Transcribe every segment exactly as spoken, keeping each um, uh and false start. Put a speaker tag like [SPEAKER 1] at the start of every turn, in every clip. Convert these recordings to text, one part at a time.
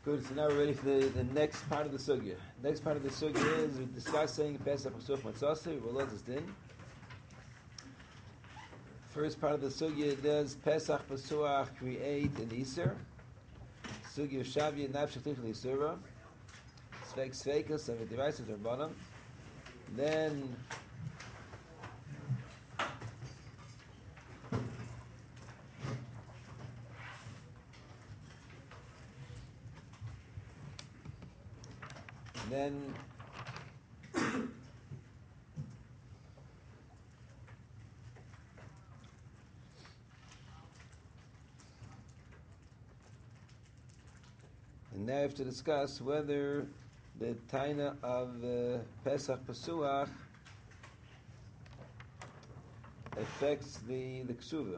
[SPEAKER 1] Good. So now we're ready for the, the next part of the sugya. Next part of the sugya is we're discussing Pesach Pasuch Matzasi. We'll let this in. First part of the sugya does Pesach Pasuach create an Iser. Sugya Shavya Nafshach Tichel Yisura. Sveik Sveikas of a device of Rabbanim. Then Then and now we have to discuss whether the taina of uh, Pesach Pasuach affects the the ksuva.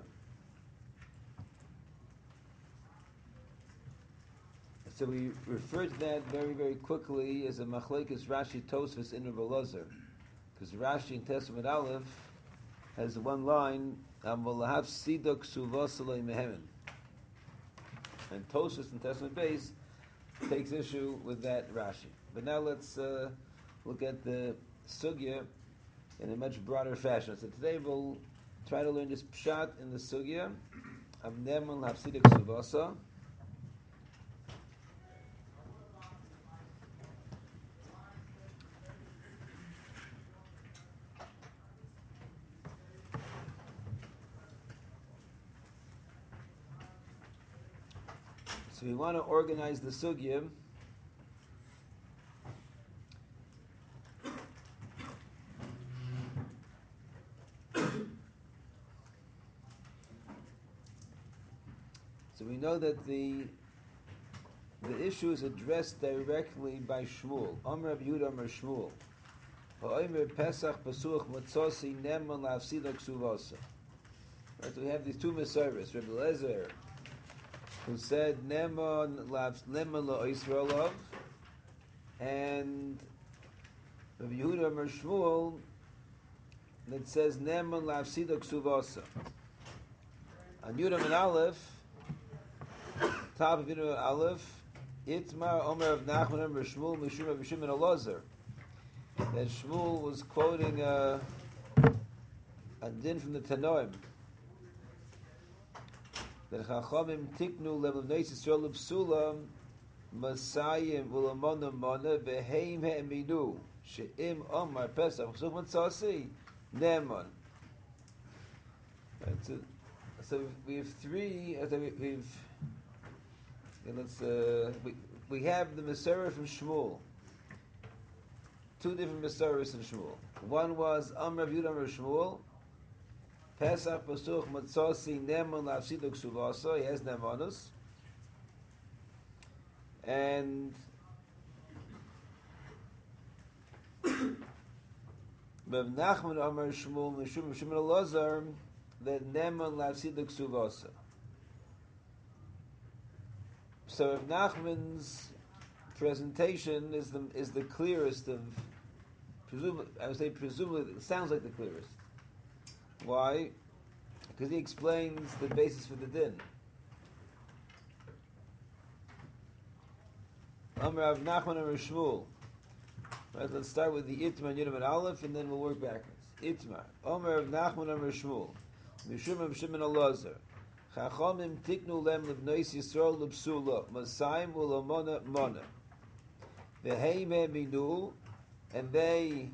[SPEAKER 1] So we refer to that very, very quickly as a machlekes Rashi Tosfos in Rav Elazar, because Rashi in Testament Aleph has one line, "Amolahav sidok suvasalei mehemen," and Tosfos in Testament Base takes issue with that Rashi. But now let's uh, look at the sugya in a much broader fashion. So today we'll try to learn this pshat in the sugya of Neman lahav sidok suvasa. So we want to organize the sugya so we know that the the issue is addressed directly by Shmuel. Amar Rav Yehuda Amar Shmuel. Ha'omer Pesach Pasuach Matzasi Neman La'afsidok Suvasa. Right, so we have these two Mesoros, Rabbi Eliezer, who said Neman Neman LaOisraelov, and Rav Yehuda Amar Shmuel that says Neman LaAfsidok Suvasa. On Yudam and Aleph, top of Yudam and Aleph, Itmar Omer of Nachman Amar Shmuel Mishum of Shimon Elazar. That Shmuel was quoting a, a din from the Tanoim. That Chachamim tiknu levnei Yisrael l'psula Masayim u'lamona mana v'heim he'eminu she'im Omar Pesach Pasuch Matzasi Neman. Right, so, so we have three. Uh, we, we've okay, let's uh, we we have the Mesorah from Shmuel. Two different Mesorahs in Shmuel. One was Amar Rav Yehuda Amar Shmuel. Pesach Pasuch Matzasi Neman La'afsidok Suvasa. He has Nemanus. And Rav Nachman Amar Shmuel Mishum Shimon Elazar that Neman La'afsidok Suvasa. So Rav Nachman's presentation is the is the clearest of, presumably, I would say presumably, it sounds like the clearest. Why? Because he explains the basis for the din. Amar Rav Nachman Amar Shmuel. Right, let's start with the Itmar and Yudam and Aleph, and then we'll work backwards. Itmar. Amar Rav Nachman Amar Shmuel. Mishum of Shimon Elazar. Chachamim tiknu lem lebnois Yisrael l'psula Masayim u'lamona mana v'heim he'eminu, and they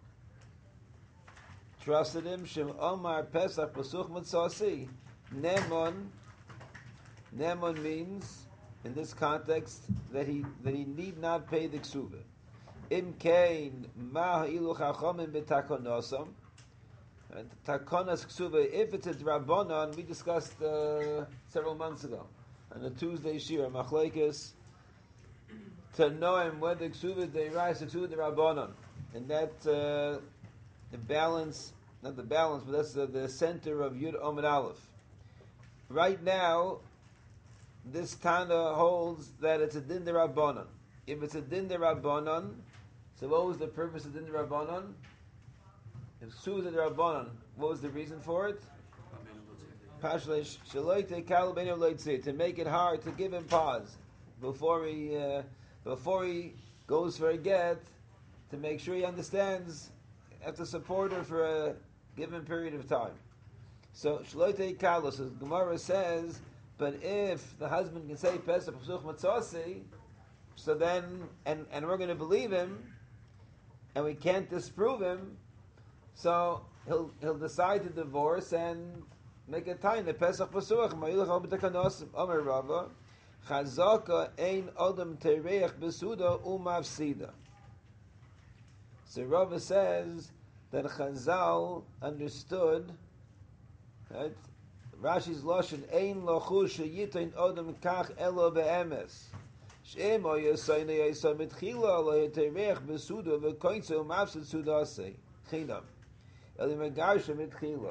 [SPEAKER 1] trusted him. Shem Omar Pesach Pasuch Matzasi Neman. Neman means, in this context, that he that he need not pay the ksuva. Im kain ma ha'ilu chachamim b'takonosam. And takonas ksuva, if it's a drabonon, we discussed uh, several months ago on a Tuesday shir machlekes to know him whether ksuva they rise to ksuva drabonon, and that uh, the balance, not the balance, but that's the, the center of Yud Om and Aleph. Right now, this Tana holds that it's a din derabanan. If it's a din derabanan, so what was the purpose of din derabanan? If Ksuva is derabanan, what was the reason for it? To make it hard to give him pause. before he uh, before he goes for a get, to make sure he understands, have to support her for a given period of time. So shloitei kalos, as Gemara says, but if the husband can say Pesach Pesuch Matzasi, so then and and we're going to believe him, and we can't disprove him, so he'll he'll decide to divorce and make a time the Pesach Pesuch. Ma'ilach al b'takanos Amar Rava Chazaka ein Adam tereich besuda umavsida. So Rava says that Chazal understood, right? Rashi's lashon ein lachu sheyitain Adam kach elo be'emes. Shemo yosayne yosay mitchila lo yetereich besuda v'koinso umavsid sudase chinam eli megarsha mitchila.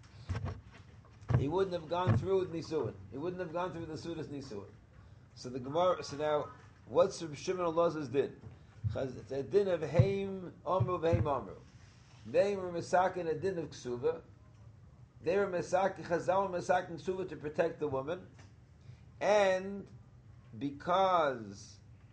[SPEAKER 1] He wouldn't have gone through with Nisuin. He wouldn't have gone through the Sudas Nisuin. So the Gemara, so now, what's Reb Shimon Elazar's din? It's a din of Haim Amru v'Haim Amru. They were Mesakin a din of Ksuva. They were Mesakin, Chazal were Mesakin Ksuva to protect the woman. And because,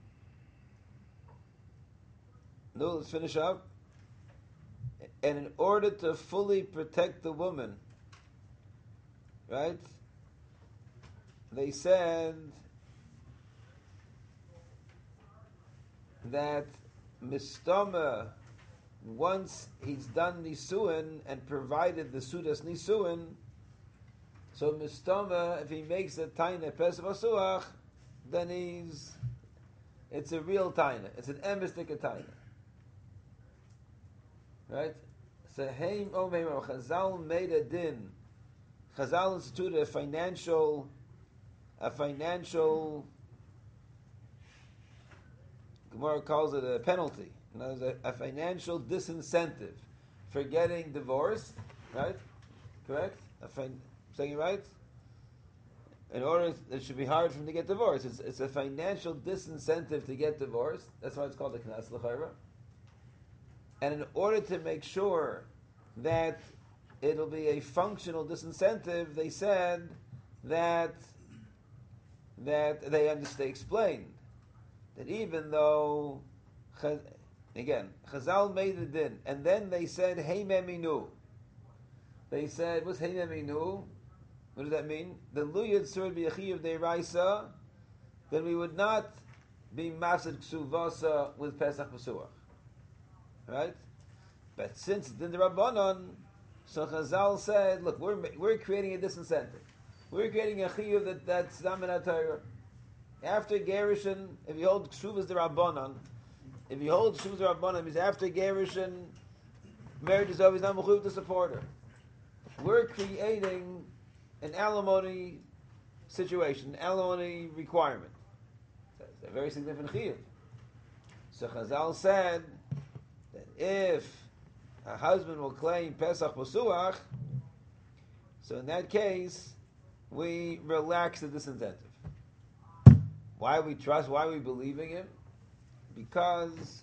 [SPEAKER 1] no, let's finish up. And in order to fully protect the woman, right? They said that Mistama, once he's done Nisuin and provided the Sudas Nisuin, so Mistama, if he makes a Taina Pesach Asuach, then he's, it's a real Taina. It's an emistic Taina. Right? So Haim Omeim Chazal made a din. Chazal instituted a financial, a financial, Gemara calls it a penalty. In other words, a, a financial disincentive for getting divorced, right? Correct? A fin- saying it right? In order, it should be hard for him to get divorced. It's, it's a financial disincentive to get divorced. That's why it's called the Knas L'Chayra. And in order to make sure that it'll be a functional disincentive, they said that that they understand, they explained that even though, again, Chazal made the din, and then they said, Hey Meminu. They said, what's Hey Meminu? What does that mean? The Luyad Sur B'Yachiv Deiraisa, then we would not be Mafsid Ksuvasa with Pesach Pesuach. Right? But since it's in the Rabbanon, so Chazal said, look, we're we're creating a disincentive. We're creating a chiyuv that, that's Zamin HaTorah. After Gerushin, if you hold Ksuvas the Rabbanon, if you hold Ksuvas the Rabbanon, it means after Gerushin, marriage is always not mechuv to support her. We're creating an alimony situation, an alimony requirement. That's a very significant chiyuv. So Chazal said that if a husband will claim Pesach Pesuach, so in that case, we relax the disincentive. Why we trust, why we believing him? Because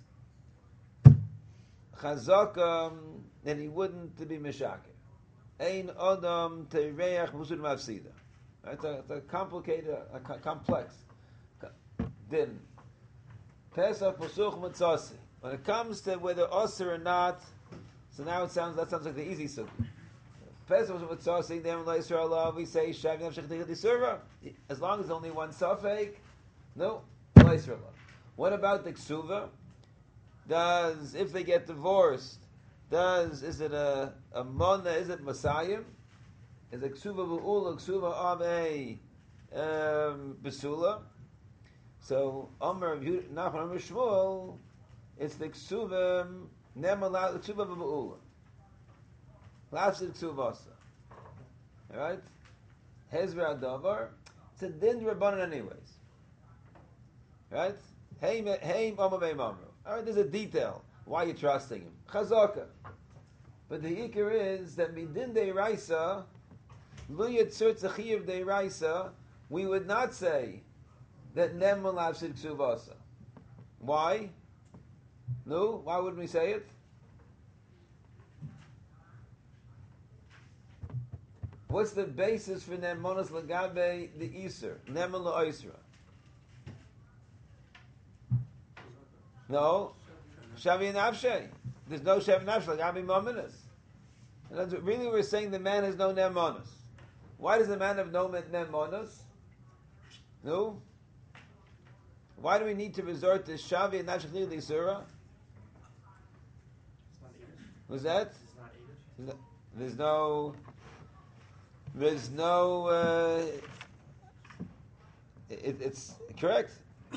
[SPEAKER 1] Chazakam, then he wouldn't to be Meshakir. Ein Adam Tereach Musud Mafsida. It's a, it's a complicated, a co- complex din. Pesach Pesuch Matzasi. When it comes to whether Osir or not, so now it sounds, that sounds like the easy sukkah. Pesach Matzasi, then L'Yisrael, we say Shav Nefshech Tichad Yisura. As long as only one suffix, no, L'Yisrael. What about the Ksuva? Does, if they get divorced, does, is it a, a Mona, is it Messiah? Is it Ksuva B'ula, Ksuva of a um, Besula? So, Omer, Nachman, Omer Shmuel, it's the Ksuva, Nemal, Ksuva B'ula. Lafsid Ksuvasa. Alright? Hezra Adavar. It's a din Rabbanan anyways. Right? Hey, hey, Omer, Hey, Omer. Alright, there's a detail. Why are you trusting him? Chazaka. But the ikar is that midin deiraisa, lu yitzur tzachiyuv deiraisa, we would not say that nem will have sid ksuvasa. Why? No? Why wouldn't we say it? What's the basis for nem monas lagabe the iser? Nem la oisra. No, Shavi and Nafshe. There's no Shavi and Nafshe like Ami Mominus. Really, we're saying the man has no Nemonis. Why does the man have no Nemonis? No. Why do we need to resort to Shavi and Nafshe Chli Surah? What's that? No, there's no. There's no. Uh, it, it's correct.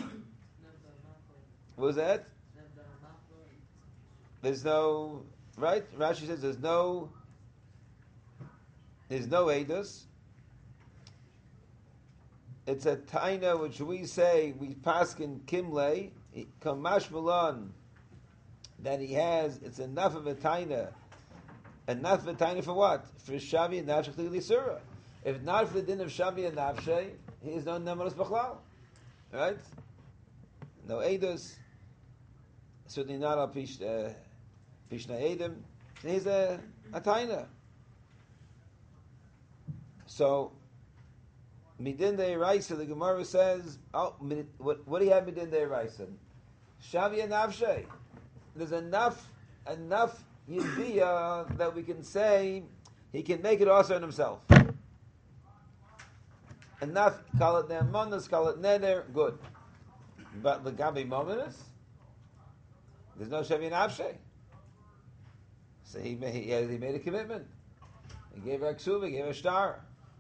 [SPEAKER 1] What was that? There's no. Right? Rashi says there's no. There's no edus. It's a taina which we say we paskin kimle kamash malon that he has. It's enough of a taina. Enough of a taina for what? For Shavi and Nafshe Chli Surah. If not for the din of Shavi and Nafshe, he is no nemanos b'chlal. Right? No edus. Certainly not a pishna edim. He's a, a taina. So, midin de'iraisa, the Gemara says, oh, what, what do you have midin de'iraisa? Shavi and Nafshe. There's enough, enough yidiyah that we can say he can make it also on himself. Enough, call it ne'emonos, call it neder, good. But the gabi mominus, there's no Shavi and Nafshe. So he, he, he made a commitment. He gave her a ksuva, he gave her a star.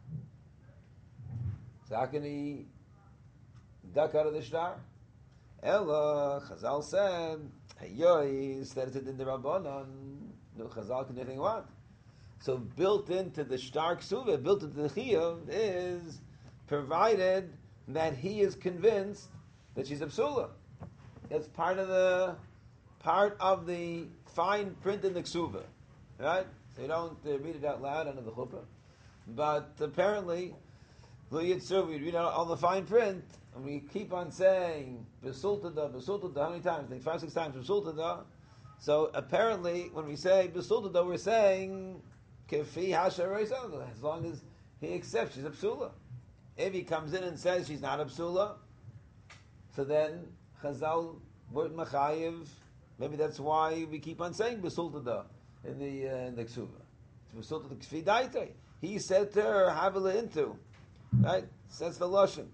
[SPEAKER 1] So how can he duck out of the star? Ella, Chazal said, Hayoy, instead of in the Rabbanon, no Chazal can do anything what? So built into the star ksuva, built into the chiyuv, is provided that he is convinced that she's a psula. It's part of the part of the fine print in the ksuva, right? So you don't uh, read it out loud under the chuppah, but apparently, we read out all the fine print, and we keep on saying besultada, besultada. How many times? I think five, six times besultada. So apparently, when we say besultada, we're saying kefi hasha reisada. As long as he accepts she's a psula. If he comes in and says she's not a psula, so then Chazal weren't machayev. Maybe that's why we keep on saying besultada in the uh, in the ksuva. It's besultada kfi daitei. He said to her, "Havila into." Right? Says the Lashon.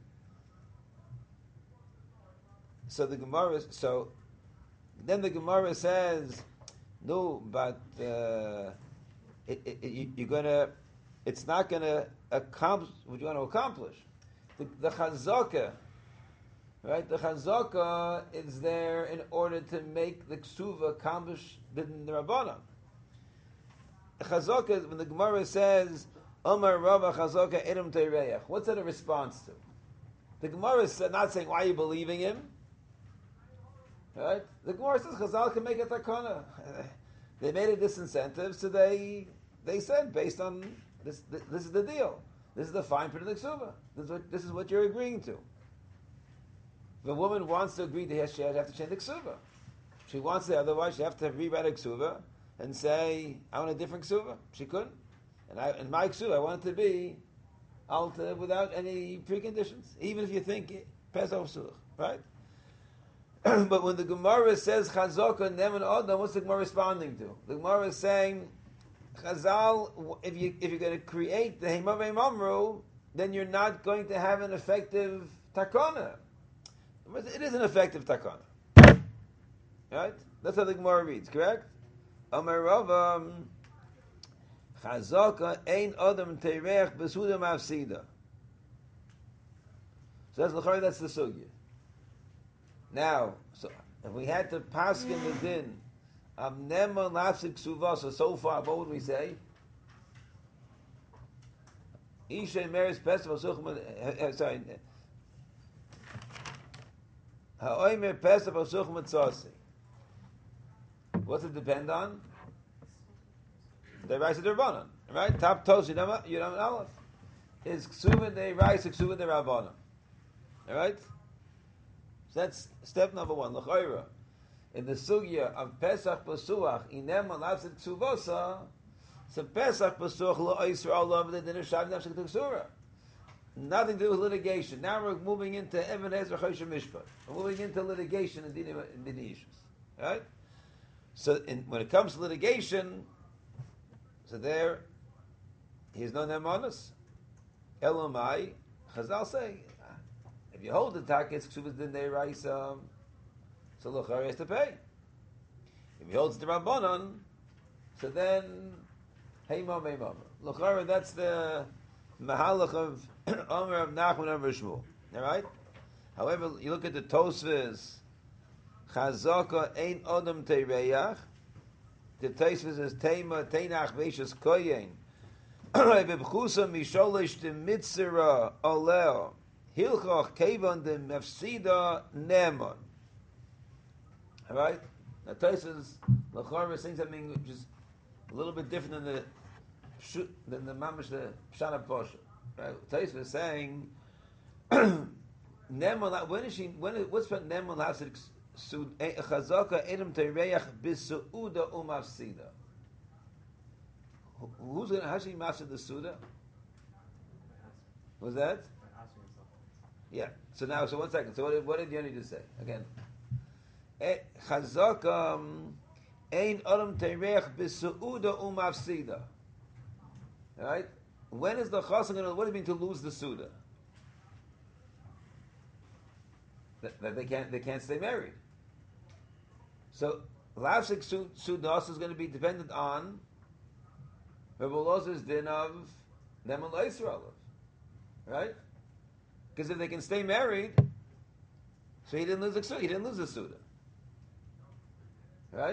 [SPEAKER 1] So the Gemara, so then the Gemara says, no, but uh, it, it, it, you're gonna, it's not gonna accomplish what you want to accomplish. The, the Chazaka, right? The Chazaka is there in order to make the Ksuva accomplish the, the Rabbanah. The Chazaka, when the Gemara says, Omar Rava Chazaka Edom Teireyach. What's that a response to? The Gemara is not saying, why are you believing him? Right? The Gemara says Chazal can make a takana. They made a disincentive, so they they said, based on this, this, this is the deal. This is the fine print of the Ksuva. This is what, this is what you're agreeing to. If a woman wants to agree to her, she has to change the Ksuva. She wants to, otherwise she has to rewrite a Ksuva and say, I want a different Ksuva. She couldn't. And I, in my ksuva, I want it to be alta without any preconditions, even if you think it, Pesach Such, right? But when the Gemara says Chazaka Neman Adam, what's the Gemara responding to? The Gemara is saying, Chazal, if you if you're going to create the Hemavei Mamru, then you're not going to have an effective takana. It is an effective takana, right? That's how the Gemara reads, correct? Amar Rava. Chazaka ein adam teirech besuda mafsida. So that's l'chari, that's the sugya. Now, so if we had to paskin the din of nema lafsik suvasa, so far, what would we say? Isha meres pesach suchman. Sorry. Ha'oimer pesach suchman tzasi. What's it depend on? They rise to the Rabbanon, right? Top toes, you know, you know, Aleph is ksuva. They rise to ksuva the Rabbanon, all right? So that's step number one. L'chayra, in the sugya of Pesach Pasuach, inem alavsid ksuvosa. So Pesach Pasuach lo Yisrael love the dinner shav nafshik t'ksura. nothing to do with litigation. Now we're moving into Even Ezer Choshen Mishpat. We're moving into litigation in Dini issues. Right? So in, when it comes to litigation, so there, he's no Nemanus. Elomai, Chazal say, if you hold the taket, Ksubas din Deiraisa, so Lochari has to pay. If he holds the Rabbanon, so then, Heimam Heimam. Lochari, that's the Mahalach of Omer of Nachman of Shmuel. All right? However, you look at the Tosfos, Chazaka ein Odom Teireyach, the Tosfos is Teima, Teinach Veishas Koyen, Bebchusa Misholish de Mitzera Oleo, Hilchach Kevon de Mefsida Nemon. All right? Now Tosfos, Lochari is saying something which is a little bit different than the than the mamish the pshana posha. Right? Tosfos is saying Nemon. When is she? When? What's what Nemon lasik sud chazaka edem teireyach bisuuda umafsida? Who's gonna? How's she master the suda? Was that? Yeah. So now, so one second. So what did what did Yoni just say again? Chazaka ein odem teireyach bisuuda umafsida. Right? When is the chassan going to? What do you mean to lose the suda? That, that they can't they can't stay married. So lavsik sudas is going to be dependent on Rebbe Elazar's din of Neman L'Yisrael, right? Because if they can stay married, so he didn't lose the he didn't lose the suda, right?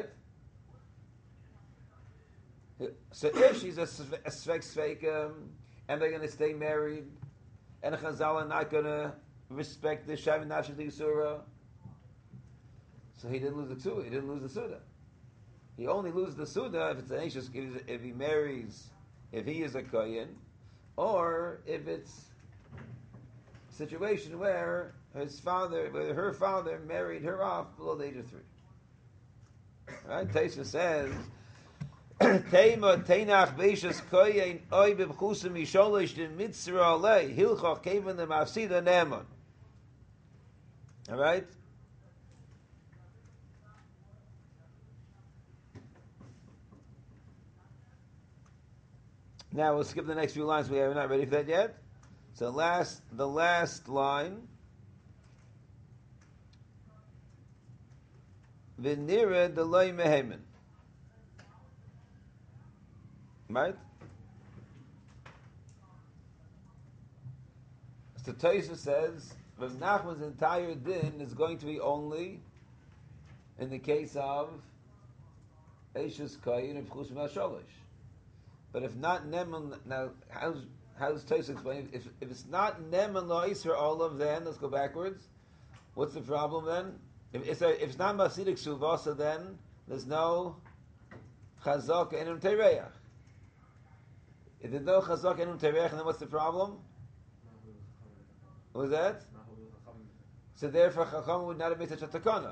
[SPEAKER 1] So if she's a, a svek sveikum, and they're going to stay married, and the Chazal are not going to respect the Shavin Nafshik Yisura, so he didn't lose the suda. He didn't lose the suda. He only loses the suda if it's an anxious, if he marries, if he is a kohen, or if it's a situation where his father, where her father married her off below the age of three. Right? Taisa says. Teima teinach beishas koyen oy bebchusim misholish din mitzra alei hilchach keven the mafsida neman. All right. Now we'll skip the next few lines. We are not ready for that yet. So last, the last line. V'nira delay mehemen. Right? So Tosfos says Rav Nachman's entire din is going to be only in the case of Eishes Koyin and Pchusim HaSholish. But if not Neman, now how's how does Tosfos explain? If if it's not Neman La'Isra Olav, then let's go backwards. What's the problem then? If it's, a, if it's not Masidik Suvasa, then there's no Chazak Enum Tereach. If there's no chazak enum terech, then what's the problem? What was that? So therefore, Chacham would not have made such a takana.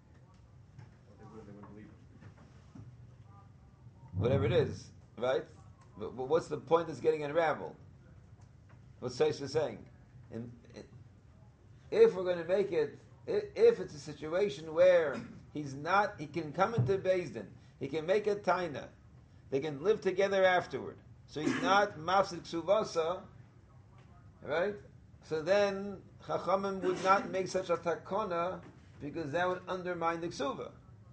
[SPEAKER 1] Whatever it is, right? But, but what's the point that's getting unraveled? What's Tosfos saying? And if we're going to make it, if it's a situation where he's not, he can come into Beis Din, he can make a taina, they can live together afterward. So he's not mafsid ksuvasa, right? So then Chachamim would not make such a takona because that would undermine the ksuva.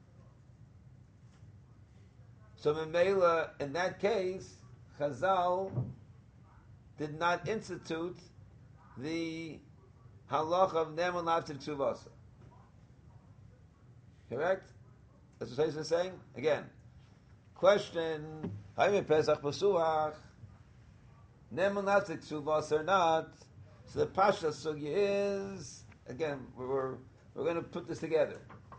[SPEAKER 1] So Memela, in that case, Chazal did not institute the halach of neman mafsid ksuvasa. Correct? That's what Tosfos is saying. Again, question. Haime Pesach Pasuach, Neman Nafzik Suvas or not. So the Pasha Sugi is, again, we're, we're going to put this together.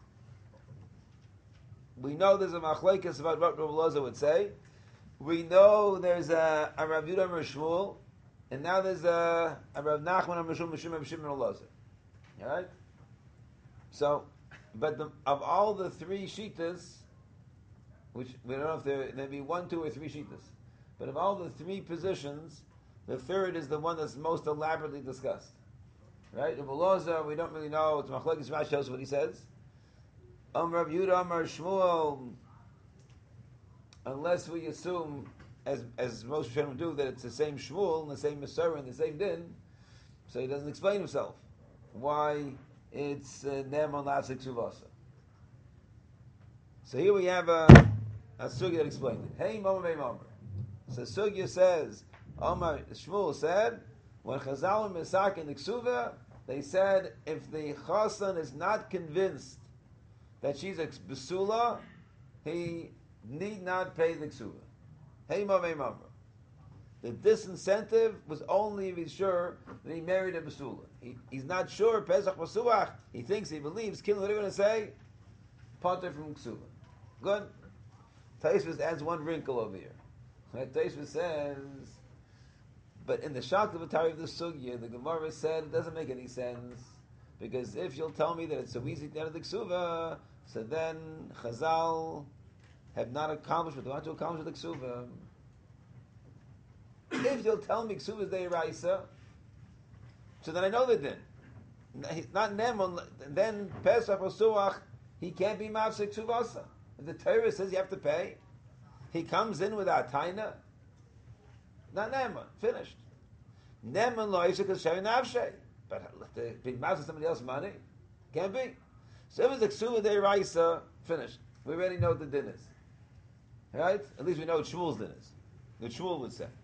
[SPEAKER 1] We know there's a machlekes about what Rav Elazar would say. We know there's a, a Rav Yudah Shmuel, and now there's a, a Rav Nachman Mishum Mishum Mishum Elazar. All right? So, but the, of all the three shitas, which we don't know if there may be one, two, or three shittas, but of all the three positions, The third is the one that's most elaborately discussed. Right? Rabbi Elazar, we don't really know. It's Machlokes Rashi shows what he says. Amar Rav Yehuda, Amar Shmuel. Unless we assume, as as most Rishonim do, that it's the same Shmuel, and the same Masorah, and the same Din, so he doesn't explain himself why it's Ne'eman La'asik Suvasa. So here we have a, a sugya that explained it. Hey, Mama May Mama. So sugya says, Omar Shmuel said, when Chazal and Mesak in the Ksuva, they said if the Chasan is not convinced that she's a Besula, he need not pay the Ksuva. Hey, Mama Mama. The disincentive was only if he's sure that he married a Besula. He, he's not sure, Pesach Basuach, he thinks, he believes, Kin, what are you going to say? Potter from Ksuva. Good. Taisvus adds one wrinkle over here. Right? Taisvus says, but in the Shaktavatari of the Sugya, the Gemara said it doesn't make any sense, because if you'll tell me that it's so easy to enter the Ksuva, so then Chazal have not accomplished what they want to accomplish with the Ksuva. If you'll tell me Ksuva is Deiraisa, so then I know the din. He's not Nemon, then Pesach or Suach, he can't be Mafsek Ksuvasa. If the Torah says you have to pay, he comes in without Taina, not Nemon, finished. Nemon lo Yisik is Shay Navshay. But to be Mafsek somebody else's money, can't be. So if it's a Ksuva Deiraisa, finished. We already know what the din is. Right? At least we know what Shmuel's din is. What Shmuel would say.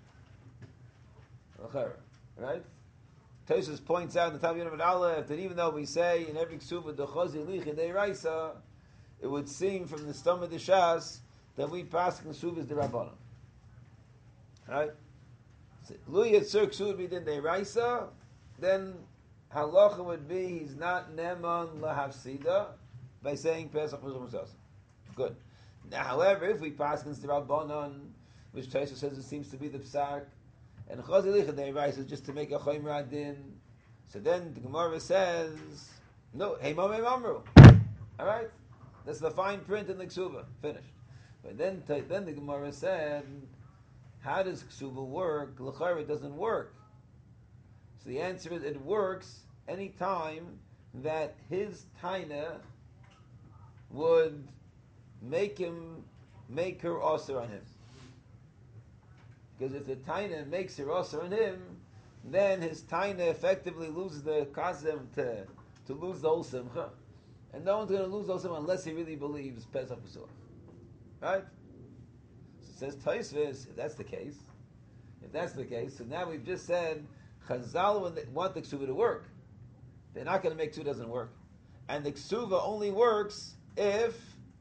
[SPEAKER 1] Right? Tosfos points out in the Tav Yonah and Aleph that even though we say in every Ksuva the Chazi Lichin Deiraisa, it would seem from the stomach of the Shas that we pass in Ksuva the Rabbanon. Right? Lu Yitzur Ksuva B'din Deiraisa, then halacha would be he's not Neman Lahafsida by saying Pesach Muzum Musasa. Good. Now, however, if we pass against the Rabbanon, which Tosfos says it seems to be the Psak, and Chazi Lichin Deiraisa is just to make a Choym Radin, so then the Gemara says, no, Hey Mamei Mamru. Alright? That's the fine print in the Ksuva. Finished. But then then the Gemara said, how does Ksuva work? L'chayr, it doesn't work. So the answer is, it works any time that his taina would make him make her osir on him. Because if the taina makes her osir on him, then his taina effectively loses the kasem to to lose the whole simcha, and no one's going to lose the whole simcha unless he really believes Pesach Pesach. Right? So it says Tosfos, if that's the case, if that's the case, so now we've just said Chazal when they want the ksuva to work, they're not going to make two doesn't work, and the ksuva only works if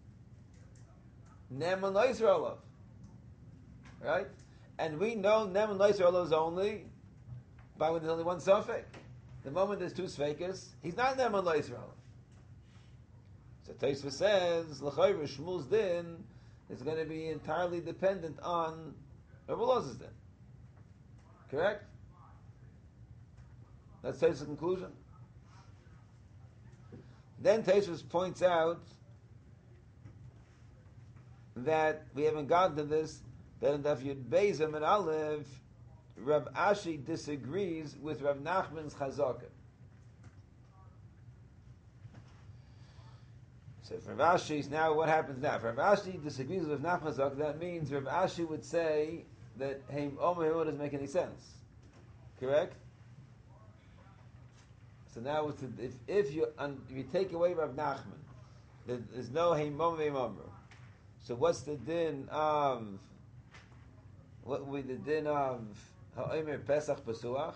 [SPEAKER 1] Neman Lo Yisrael, right? And we know Neman Lo Yisrael is only by when there's only one suffix. The moment there's two sfekas, he's not Neman Lo Yisrael. So Tosfos says L'chayr Shmuel's din is going to be entirely dependent on Rabbi Elazar's din. Correct? That's Tosfos' conclusion. Then Tosfos points out that we haven't gotten to this, that in Daf Yud Beis and Aleph, Rav Ashi disagrees with Rav Nachman's Chazakah. So if Rav Ashi, now what happens now? If Rav Ashi disagrees with Rav Nachman's Chazakah, that means Rav Ashi would say that Heim Omer doesn't make any sense. Correct? So now it's a, if, if, you, if you take away Rav Nachman, there's no Heim Omer Omer. So what's the din of, what would the din of Ha'omer Pesach Pesuach?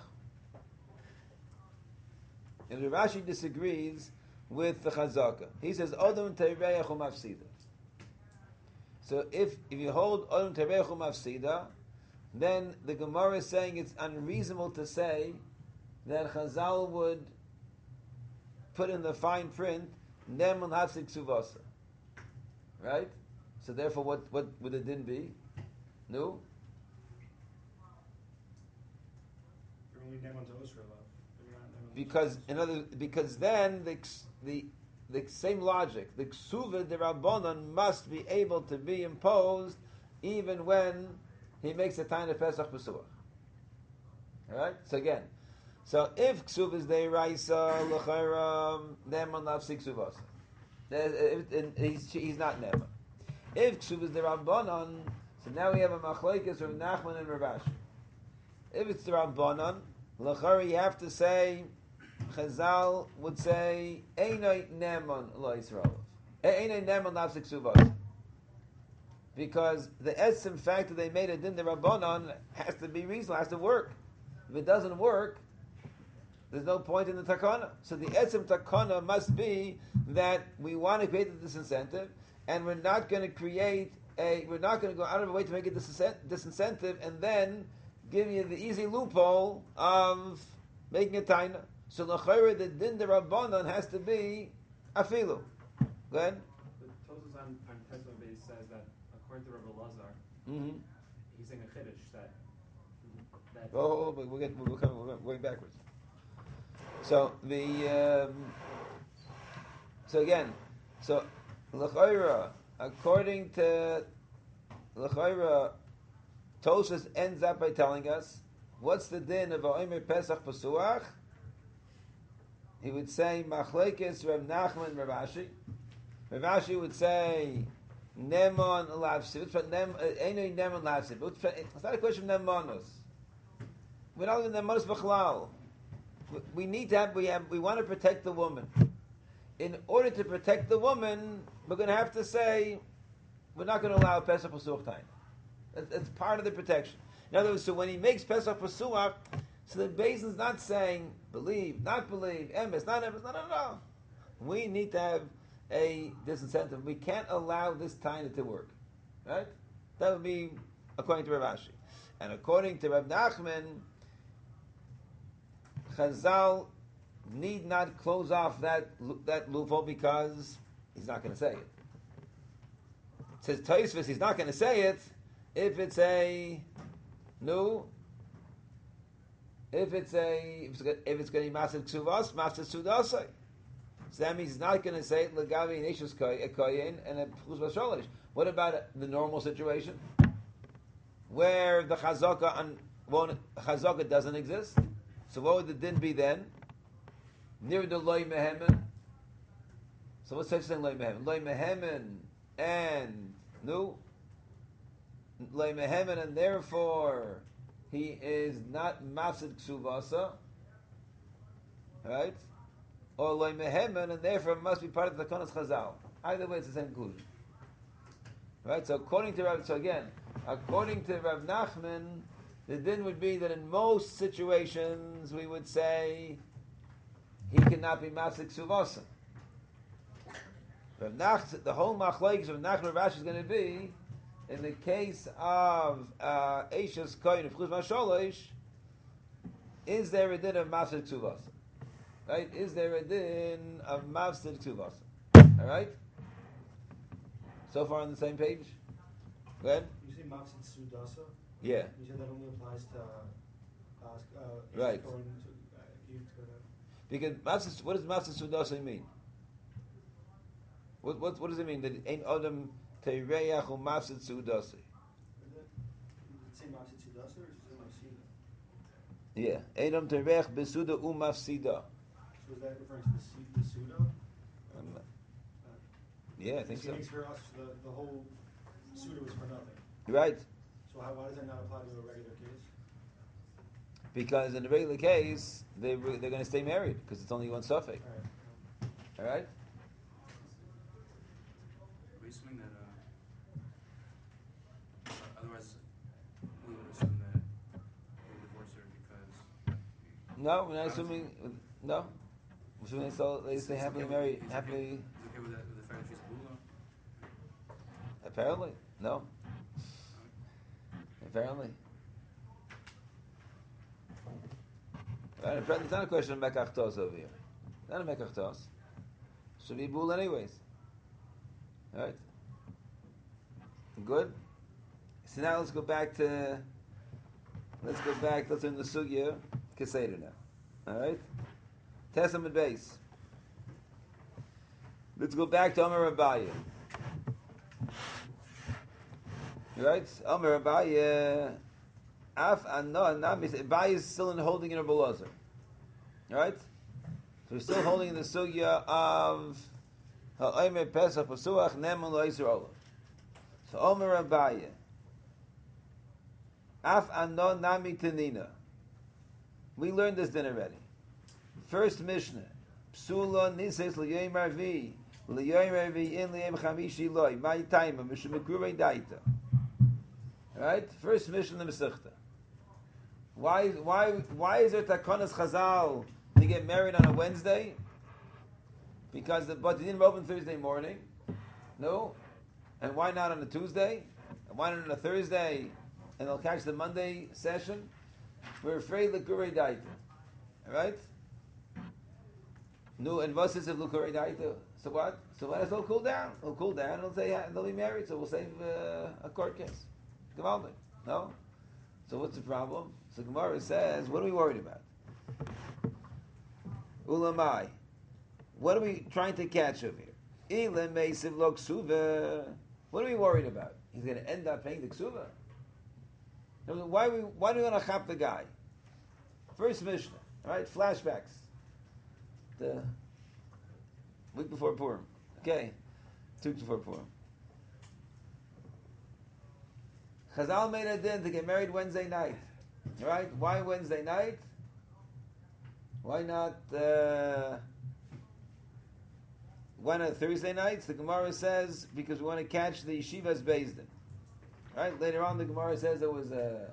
[SPEAKER 1] And Rav Ashi disagrees with the Chazakah. He says, Odom Tereich Umafsida. So if, if you hold Odom Tereich Umafsida, then the Gemara is saying it's unreasonable to say that Chazal would put in the fine print, Neman Hafsik Suvasa. Right? So therefore, what, what would the din be? No? Because in other, because then the the the same logic, the ksuva de Rabbanon must be able to be imposed even when he makes a time of Pesach Pesuach. All right. So again, so if ksuv is deiraisa l'chayra neman lafsik ksuvasa, he's he's not neman. If ksuv is derabbanon, so now we have a machlekes from Nachman and Rav Ashi. If it's derabbanon, l'chayra you have to say. Chazal would say einay neman lo Yisrael, einay neman lafsik ksuvasa. Because the etzim fact that they made a din derabbanon has to be reasonable, has to work. If it doesn't work, there's no point in the takana. So the etzim takana must be that we want to create a disincentive, and we're not going to create a, we're not going to go out of our way to make a disincentive, and then give you the easy loophole of making a taina. So l'chayra the din derabbanon has to be afilu. Go ahead.
[SPEAKER 2] The Tosfos on on Pesach base says that according to Rabbi Lazar,
[SPEAKER 1] Mm-hmm.
[SPEAKER 2] he's saying a chiddush that that.
[SPEAKER 1] Oh, oh, oh, we're, getting, we're, coming, we're going backwards. So the um, so again, so l'chayra according to l'chayra, Tosfos ends up by telling us what's the din of Omer Pesach Pasuach. He would say machlekes Rav Nachman Rav Ashi. Rav Ashi would say nemon lavsid. Einay nemon lavsid. It's not a question of nemonos. We're not in nemonos b'chlal. We need to have. We have. We want to protect the woman. In order to protect the woman, we're going to have to say we're not going to allow Pesach Pasuach time. It's part of the protection. In other words, so when he makes Pesach Pasuach, so the Basin's not saying believe, not believe, emes, not emes, no, no, no. We need to have a disincentive. We can't allow this time to work, right? That would be according to Rav Ashi, and according to Rav Nachman, Chazal need not close off that that loophole because he's not going to say it. It says Tosfos, he's not going to say it if it's a no. If it's a if it's going to be masid ksuvas, masid sudasai, so that means he's not going to say it legavi neshus koyin and a chus v'sholish. What about the normal situation where the chazaka on well, chazaka doesn't exist? So what would the din be then? Near the loy mehemen. So what's such thing loy mehemen? Loy mehemen and no loy mehemen, and therefore he is not masid ksuvasa, right? Or loy mehemen, and therefore must be part of the konas chazal. Either way, it's the same conclusion, right? So according to Rav, so again, according to Rav Nachman, the din would be that in most situations we would say he cannot be masid ksuvasa. Rav Nach, the whole machlekes of Nachman Rav Ashi is going to be in the case of Eishes Koyin of Chuz Masholish, is there a din of Mafsid Ksuvasa? Right? Is there a din of Mafsid Ksuvasa? All right? So far on the same page? Go ahead.
[SPEAKER 3] You say Mafsid Sudasa?
[SPEAKER 1] Yeah.
[SPEAKER 3] You said that only applies to uh, uh,
[SPEAKER 1] right.
[SPEAKER 3] Kohen, to, uh,
[SPEAKER 1] because Mafsid, what does Mafsid Sudasa mean? What, what, what does it mean? That ain't Adam Teireyach or Mafsid Sudasi.
[SPEAKER 3] Is it the same Mafsid Sudasa or is it Mafsida?
[SPEAKER 1] Yeah. Adam Teireyach Besuda U Mafsida.
[SPEAKER 3] So is that referring to the, C, the Suda?
[SPEAKER 1] Um, yeah, I think so.
[SPEAKER 3] Makes for us, the, the whole Suda was for nothing.
[SPEAKER 1] Right.
[SPEAKER 3] So how, why does that not apply to a regular case?
[SPEAKER 1] Because in a regular case, they, they're going to stay married because it's only one suffix.
[SPEAKER 3] All right.
[SPEAKER 1] All right?
[SPEAKER 2] Assuming that, uh, otherwise, we would assume that they divorce her because.
[SPEAKER 1] No, we're not assuming. No, we're assuming they still they stay happily
[SPEAKER 2] okay
[SPEAKER 1] married,
[SPEAKER 2] with,
[SPEAKER 1] happily.
[SPEAKER 2] Okay, he's okay with, that, with the fact that she's bula?
[SPEAKER 1] Apparently, no. Apparently. Right, it's not a question of mekachtos over here. Not a mekachtos. Should be bull anyways. All right. Good. So now let's go back to. Let's go back. Let's learn the sugya keseder now. All right. Testament base. Let's go back to Amar Abaye. Right? Amar Abaye. Af ano nami. Abai is still in holding in a Belazar. Right? So we're still holding in the sugya of Ha'omer Pesach Pasuach Nemun Lo Yisur Olav. So Omer Abaye. Af ano nami tenina. We learned this din already. First Mishnah. Psula nises l'yoyim arvi. L'yoyim arvi in l'yem chamishi loy. My time. Mishum mikruvei daita. Right? First Mishnah in the Masechta. Why, why, why is there takonas chazal to get married on a Wednesday? Because the but they didn't open Thursday morning. No. And why not on a Tuesday? And why not on a Thursday? And they'll catch the Monday session? We're afraid l'kurei daita. Alright? No, and what is if l'kurei daita? So what? So let us all cool down. We'll cool down and they'll say they'll be married, so we'll save uh, a court case. Gavaldik. No? So what's the problem? So Gemara says, what are we worried about? Ulamai. What are we trying to catch over here? Ilem meisiv lo ksuva. What are we worried about? He's going to end up paying the ksuva. Why, we, why do we want to chop the guy? First Mishnah, all right? Flashbacks. The week before Purim. Okay. Two weeks before Purim. Chazal made a din to get married Wednesday night. All right? Why Wednesday night? Why not... Uh, why not Thursday nights? The Gemara says because we want to catch the yeshivas beis din. Right? Later on, the Gemara says there was a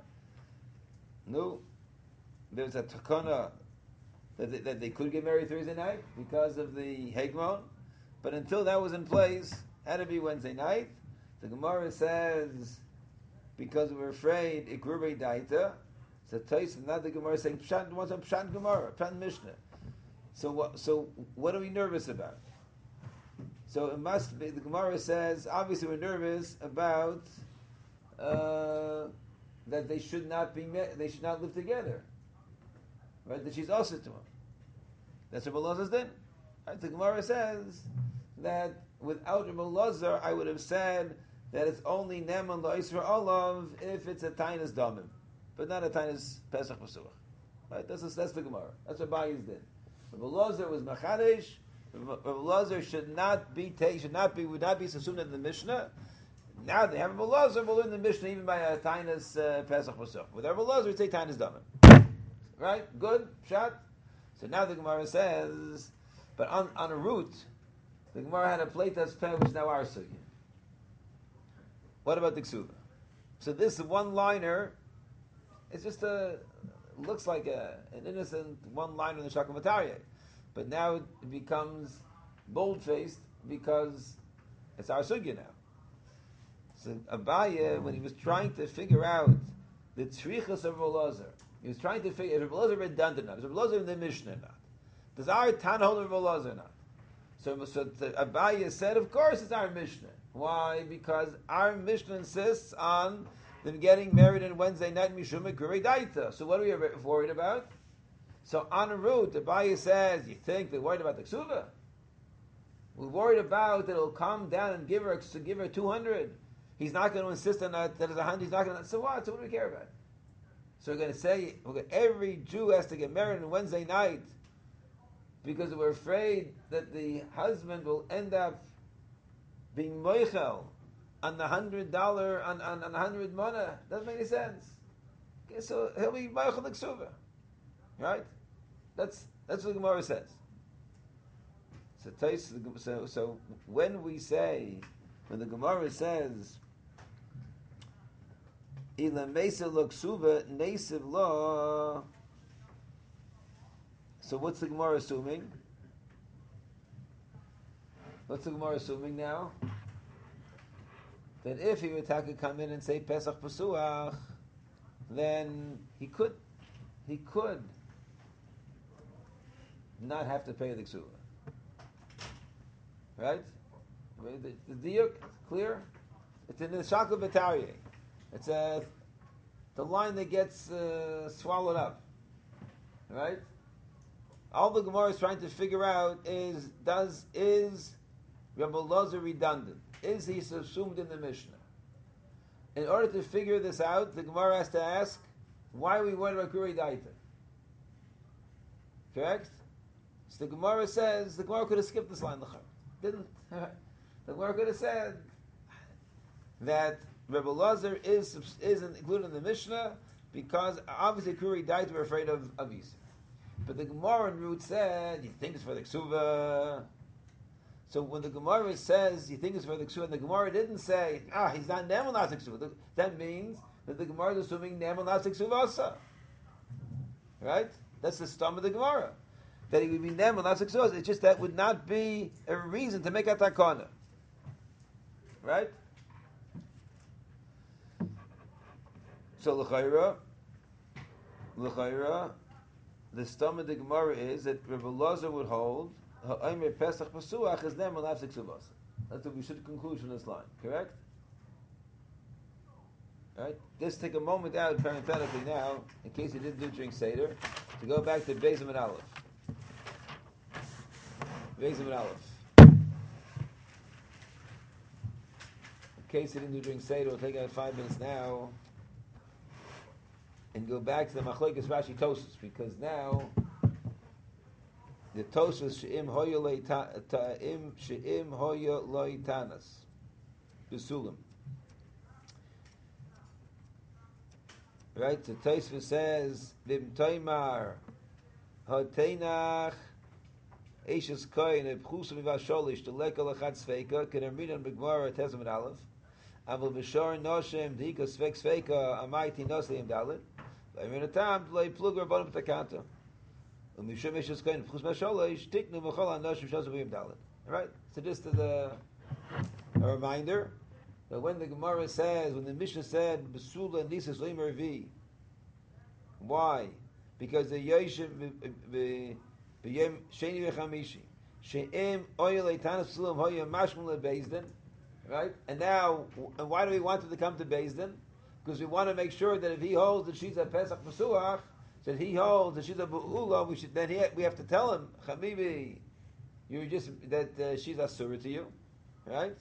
[SPEAKER 1] no, there was a takana that they, that they could get married Thursday night because of the hegmon, but until that was in place, had to be Wednesday night. The Gemara says because we were afraid ikrubei daita. So Tais, not the Gemara saying pshat wants a pshat Gemara, pshat Mishnah. So what? So what are we nervous about? So it must be. The Gemara says obviously we're nervous about. Uh, that they should not be met, they should not live together, right? That she's also to him. That's what Belazar's din. Right? The Gemara says that without Rabbi Elazar, I would have said that it's only Neman La'isra Olav if it's a Tainas Damim, but not a Tainas Pesach Pasuach. Right? That's, that's the Gemara. That's what Bayis did. Rabbi Elazar was Machadish. Rabbi Elazar should not be should not be would not be assumed in the Mishnah. Now they have a Belazar, we'll learn the Mishnah even by a Tainas uh, Pesach Pasuch. With our Belazar, we say Tainas Damim. Right? Good? Shot? So now the Gemara says, but on, on a route, the Gemara had a Pleitas Peh, which is now our Sugya. What about the Ksuva? So this one-liner, it's just a, looks like a, an innocent one-liner in the Shakamatariya. But now it becomes bold-faced because it's our Sugya now. So Abaye, when he was trying to figure out the tzrichas of Elazar, he was trying to figure, is Elazar redundant or not? Is Elazar in the Mishnah or not? Does our Tan hold of Elazar or not? So, so Abaye said, of course it's our Mishnah. Why? Because our Mishnah insists on them getting married on Wednesday night, Mishum Kurei Daita. So what are we worried about? So on a route, Abaye says, you think they're worried about the Ksuva? We're worried about that it'll come down and give her, to give her two hundred. He's not going to insist on that. That is a hundred. He's not going to. So what? So what do we care about? So we're going to say we're going, every Jew has to get married on Wednesday night because we're afraid that the husband will end up being moichel on the hundred dollar on on on a hundred mana. Doesn't make any sense. Okay, so he'll be moichel l'ksuva, right? That's that's what the Gemara says. So so so when we say when the Gemara says. Ila mesa loksuva nasiv law. So what's the Gemara assuming? What's the Gemara assuming now? That if he would take come in and say Pesach Pasuach, then he could he could not have to pay the ksuva. Right? The, the diuk clear? It's in the Shakla Bataryeh. It's a the line that gets uh, swallowed up, right? All the Gemara is trying to figure out is does is Rabbi Elazar redundant? Is he subsumed in the Mishnah? In order to figure this out, the Gemara has to ask Why are we worried about Kuri Daita? Correct? So the Gemara says, the Gemara could have skipped this line. Didn't. The Gemara could have said that Rebbe Lazar is, is included in the Mishnah because obviously Kuri Daita were afraid of Avisa. But the Gemara in root said, you think it's for the Ksuva. So when the Gemara says, you think it's for the Ksuva, and the Gemara didn't say, ah, he's not Nemal Nas Ksuva. That means that the Gemara is assuming Nemal Nas Ksuva also. Right? That's the stum of the Gemara. That he would be Nemal Nas Ksuva. It's just that would not be a reason to make a takana. Right? So l'chayra, l'chayra, the stum of the Gemara is that Rebbe Lazar would hold ha'aymer pesach pasuach is nemal nafsik suvasa. That's what we should conclude from this line. Correct? Right? Just take a moment out parenthetically now, in case you didn't do it during Seder, to go back to Bezim and Aleph. Bezim and Aleph. In case you didn't do it during Seder, we'll take out five minutes now and go back to the Machlokes Rashi Tosfos, because now the Tosfos she'im hoya ta'im she'im hoya loy tanas b'sulim. Right? So Tosfos says v'im toimar ha'teinach eishes koyin ebchusim v'asholish t'leka lechad sveika k'nemrinan b'gmara tezim aleph aval b'shor noshem d'ika svek sveika amayti nosleim dalit. Right? So just as a, a reminder that when the Gemara says, when the Mishnah said Besula Nisas Leimer V, why? Because the Yoshev Sheni V'Chamishi She'im Oyel Eitanas Sulam Hoya Mashmul Bezdin, right? And now, and why do we want him to come to Bezdin? Because we want to make sure that if he holds that she's a Pesach Masuach, that he holds that she's a Bu'ula, we should then he, we have to tell him, Chabibi, you're just that uh, she's a surah to you, right?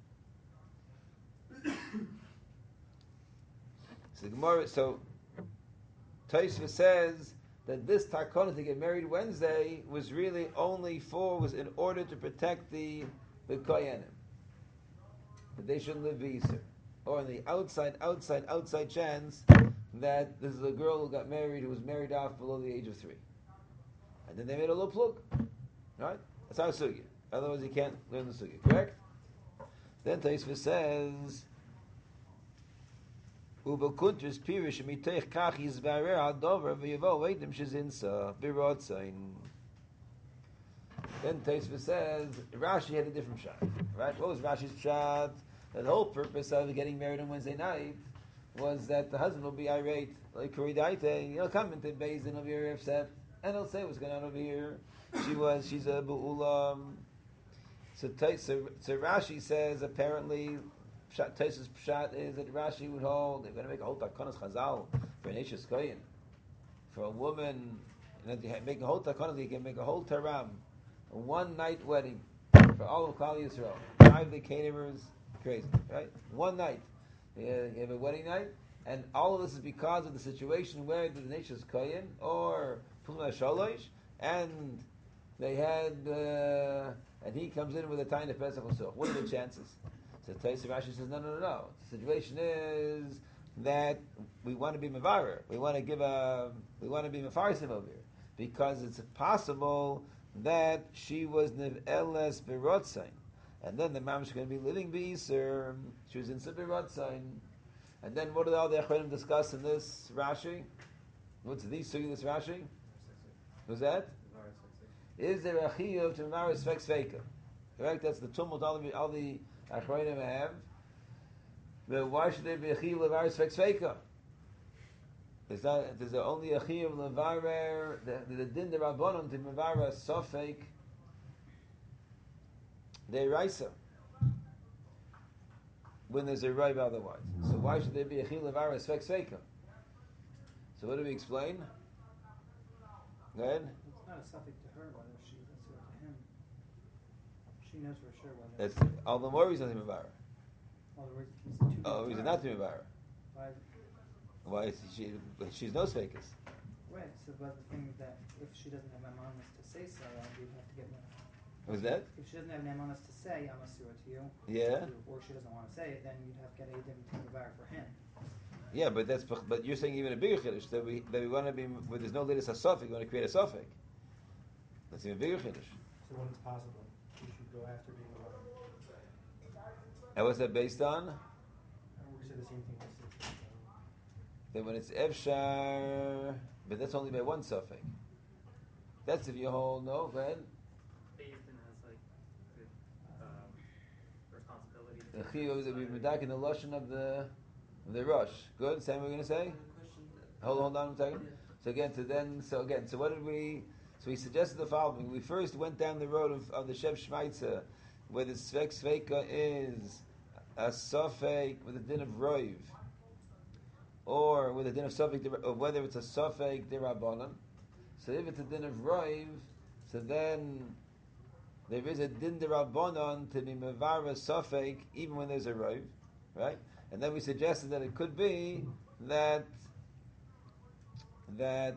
[SPEAKER 1] So the Gemara, so Tosfos says that this takana to get married Wednesday was really only for was in order to protect the the koyanim, that they shouldn't live v'yisur. Or on the outside, outside, outside chance that this is a girl who got married, who was married off below the age of three. And then they made a little plug. Right? That's our sugya. Otherwise you can't learn the sugya. Correct? Then Tosfos says, U'b'kuntris pirish miteich kach yizvarer ha'dover v'yavo v'edim shezinsa b'rotzain. Then Tosfos says, Rashi had a different shot. Right? What was Rashi's shot? The whole purpose of getting married on Wednesday night was that the husband will be irate, like Kuri Daita, he'll come into Beis Din, he'll be very upset, and he'll say, what's going on over here? She was, she's a Bu'ula. So, so, so Rashi says, apparently, Tosfos' pshat is that Rashi would hold, they're going to make a whole Takanas Chazal for an Eishes Koyin. For a woman, you know, to make a whole Takanas, you can make a whole Taram, a one-night wedding for all of Klal Yisrael. Five the caterers, crazy, right? One night. You have a wedding night, and all of this is because of the situation where the Neshus Koyin or Puma Shalosh, and they had, uh, and he comes in with a tiny Pesach L'Such. What are the chances? So Tosfos Rashi says, no, no, no, no. The situation is that we want to be Mevarer. We want to give a, we want to be Mefarsim over here. Because it's possible that she was Nev'eles Berotzain. And then the mom is going to be living b'Yisur. She was in Sibirotzain. And then what do all the Achronim discuss in this Rashi? What's the sugi this Rashi? What's that? Is there a chiyuv to Maris Svek Sveika? Correct? That's the tumult all the, all the Achronim have. But why should there be a chiyuv to Maris Svek Sveika? Is that, is there only a chiyuv levarer, the, the din the Rabbanon to Mevarer Sofek Deiraisa, when there's a rive otherwise. So why should there be a chiyuv levarer Svek Sveika? So what do we explain? Go ahead.
[SPEAKER 3] It's not a suffix to her whether she is or to him. She knows for sure whether.
[SPEAKER 1] That's all the more reason to Mevarer.
[SPEAKER 3] All the reasons.
[SPEAKER 1] Oh, reason not to Mevarer.
[SPEAKER 3] Why?
[SPEAKER 1] Why is she? But she's no Sveikas.
[SPEAKER 3] Right, so but the thing that if she doesn't have Nemanis to say Sarah, you'd have to get
[SPEAKER 1] Was that?
[SPEAKER 3] If she doesn't have Nemanis to say, I'm Asura to you,
[SPEAKER 1] Yeah.
[SPEAKER 3] or she doesn't want to say it, then you'd have to get a different Tamavar for him.
[SPEAKER 1] Yeah, but that's but you're saying even a bigger chiddush that we that we want to be where there's no latest suffix, we want to create a suffix. That's even a bigger chiddush.
[SPEAKER 4] So when it's possible, you should go after being alive.
[SPEAKER 1] And what's that based on?
[SPEAKER 4] And we say the same thing for six.
[SPEAKER 1] That when it's efshar, but that's only by one suffix. That's if you hold no. Go ahead.
[SPEAKER 2] Basin has like good um, responsibility.
[SPEAKER 1] The chiyuv that we medak in the lashon of the of the rush. Good. Same we're going to say. Hold hold on a second. So again, to then, so again, so what did we? So we suggested the following. We first went down the road of, of the Shev Shmaitza, where the Svek Sveika is a Sofek with a din of Roiv, or with a din of Sofek, or whether it's a Sofek Dirabanan. So if it's a din of Roiv, so then there is a din Dirabanan to be Mevara Sofek, even when there's a Roiv, right? And then we suggested that it could be that that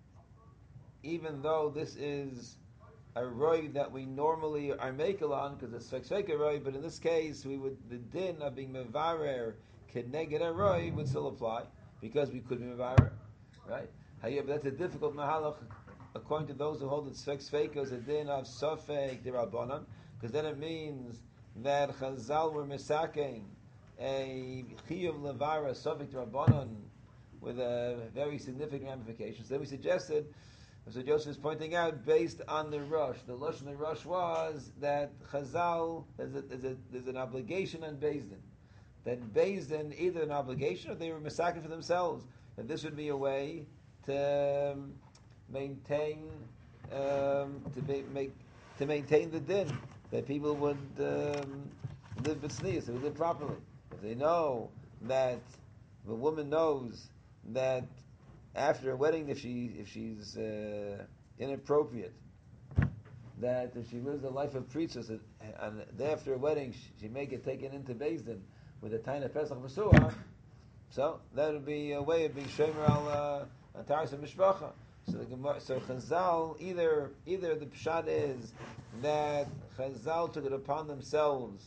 [SPEAKER 1] even though this is a roy that we normally are makel on because it's svek roy, but in this case we would the din of being mevarer keneged a roy would still apply because we could be mevarer, right? However, that's a difficult mahalach according to those who hold that svek is a din of sofek derabanan, because then it means that Chazal were misakein a chiyuv levara sofek derabanan with a very significant ramification. So then we suggested, so Joseph is pointing out, based on the rush, the lush and the rush was that Chazal, there's, a, there's, a, there's an obligation on Beis Din. That Beis Din, either an obligation or they were misakin for themselves, that this would be a way to um, maintain, um, to be, make, to maintain the din, that people would um, live with sneeze, they would live properly. If they know that the woman knows that after a wedding, if she if she's uh, inappropriate, that if she lives a life of priestess, and after a wedding she, she may get taken into Beis Din with a tiny Pesach Masuah, so that would be a way of being shomer al Taras and Mishpacha. So the Gemara, so Chazal, either either the pshat is that Chazal took it upon themselves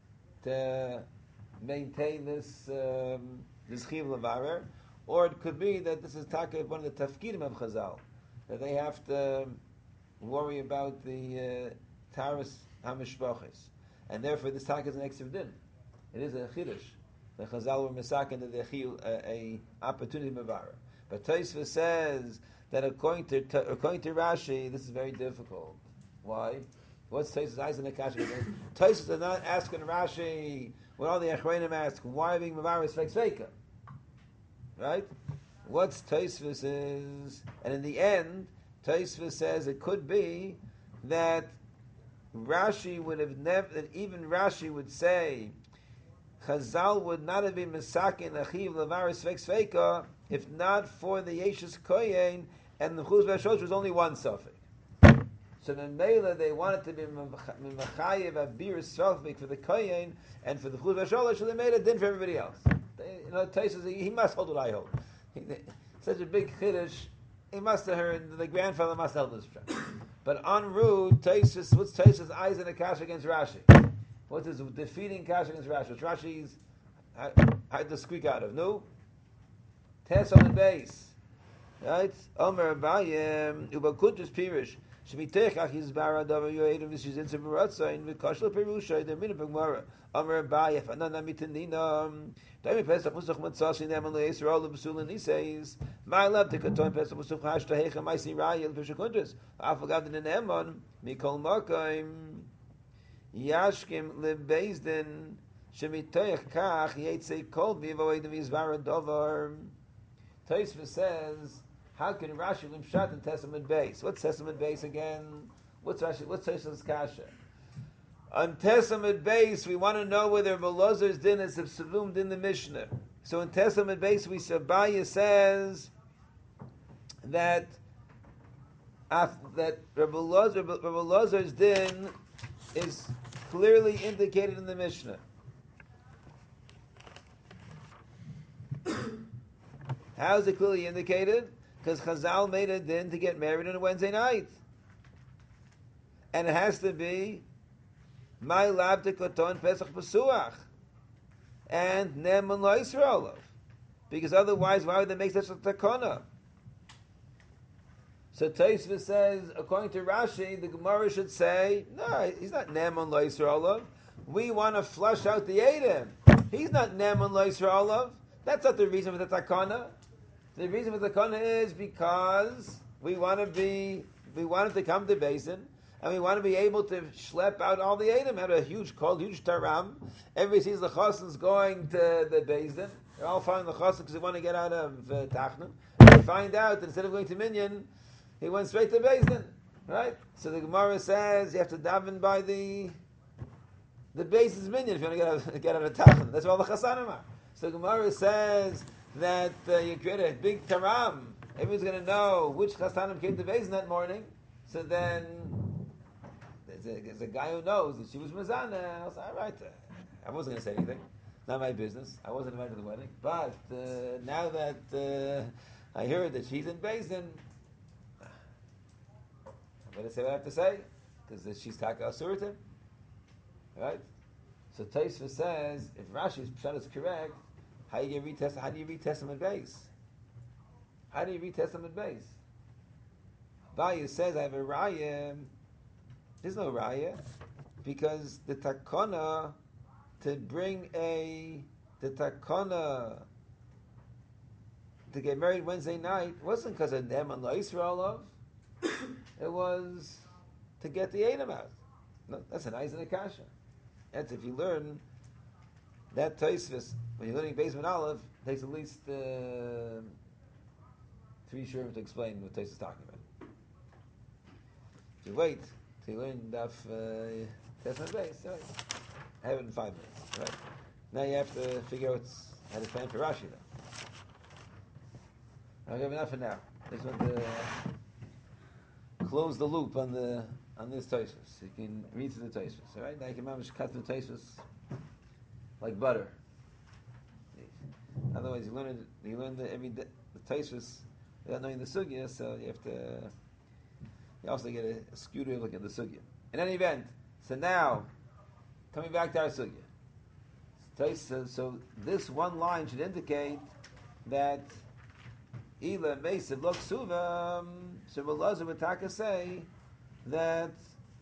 [SPEAKER 1] to maintain this um, this chiv levarer, or it could be that this is taka one of the tafkidim of Chazal, that they have to worry about the uh, taras hamishpachis, and therefore this taka is an extra din. It is a chiddush. The Chazal were misaken that they chiyul a, a opportunity mevarer. But Tosfos says that according to according to Rashi, this is very difficult. Why? What's Tosfos' eyes in the kasha? Tosfos is not asking Rashi when all the Achronim ask why being mevarer is fake sveika. Right? What's Tosfos is, and in the end, Tosfos says it could be that Rashi would have never, that even Rashi would say Chazal would not have been misakin achiv levaris fek sveika if not for the Yeshus Koyen and the Chuz Vashosh was only one suffix. So in Mela they wanted to be mechayev abir suffix for the Koyen and for the Chuz Vashosh, so they made a din for everybody else. They, you know, Tosfos, he must hold what I hold. He, such a big chiddush, he must have heard, the grandfather must have held this track. But en route, Tosfos, what's Tosfos' eyes in the kash against Rashi? What's his defeating kash against Rashi? What's Rashi's had to squeak out of? No? Tess on the base. Right? Omer Abayim, Ubakuntus Pirish. Shemitech Achis Bara Davar Yoedim, this is in Sebaratza, in Vikashla Perusha, the Minabagmara. Omer Abayim, Anana Mitanina, Daimi Pesach Musach Matsasi, Nemal Yisrael, Basulin, he says, My love to Katon Pesach Musach Hashta Hecha, Maisi Rayel, Pishakuntus, Afagav in Emon, Mikol Makaim, Yashkim Lebeis Din, Shemitoich Kach, Yetzei Kol, Vivo Edim Yisvara Dovar. Tosfos says, how can Rashi limshat in Testament base? What's Testament base again? What's Rashi? What's Tosfos kasha? On Testament base, we want to know whether Melozer's din is subsumed in the Mishnah. So in Testament base, we Sabaya says that af, that Rabbi Melozer's din is clearly indicated in the Mishnah. How is it clearly indicated? Because Chazal made a din to get married on a Wednesday night. And it has to be my lab to koton Pesach Pesuach and Neman Lo Yisraelov. Because otherwise, why would they make such a takana? So Tosfos says, according to Rashi, the Gemara should say, no, he's not Neman Lo Yisraelov. We want to flush out the Edom. He's not Neman Lo Yisraelov. That's not the reason for the takana. The reason for the takana is because we want to be, we want him to come to Basin, and we want to be able to schlep out all the Edom. Had a huge cold, huge taram. Everybody sees the chassan's going to the Basin. They're all following the chassan because they want to get out of uh, Tachnun. They find out that instead of going to Minyan, he went straight to Basin. Right? So the Gemara says you have to daven by the the Basin's Minyan if you want to get out, get out of Tachnun. That's what all the chassanim are. So the Gemara says that uh, you create a big taram. Everyone's going to know which chassanim came to Basin that morning. So then there's a, there's a guy who knows that she was Mazana. I was all right. Uh, I wasn't going to say anything. Not my business. I wasn't invited to the wedding. But uh, now that uh, I heard that she's in Basin, I'm going to say what I have to say because she's Taka Asuratim. Right? So Tosfos says if Rashi's pshat is correct, how do you read Testament? How do you read Testament base? How do you read Testament base? Abaye says I have a raya. There's no raya because the takana to bring a the takana to get married Wednesday night wasn't because of Neman Lo Yisraelov. It was to get the Edom out. No, that's a nice and a kasha. That's if you learn that Tosfos when you're learning Basement Aleph, it takes at least uh, three shurim to explain what Tosfos is talking about. If you wait till you learn Daf uh, Testament base, right? Have it in five minutes, right? Now you have to figure out how to plan for Rashi though. I'll give enough for now. I just want to close the loop on the on this Tosfos. You can read through the Tosfos, all right? Now you can manage cut through the Tosfos like butter. Otherwise, you learn it. You learn the every day, the Tosfos without knowing the sugya, so you have to. You also get a, a skewed look at the sugya. In any event, so now coming back to our sugya. So, so this one line should indicate that Ila Mesa Lok Suva. So Elazar would taka say that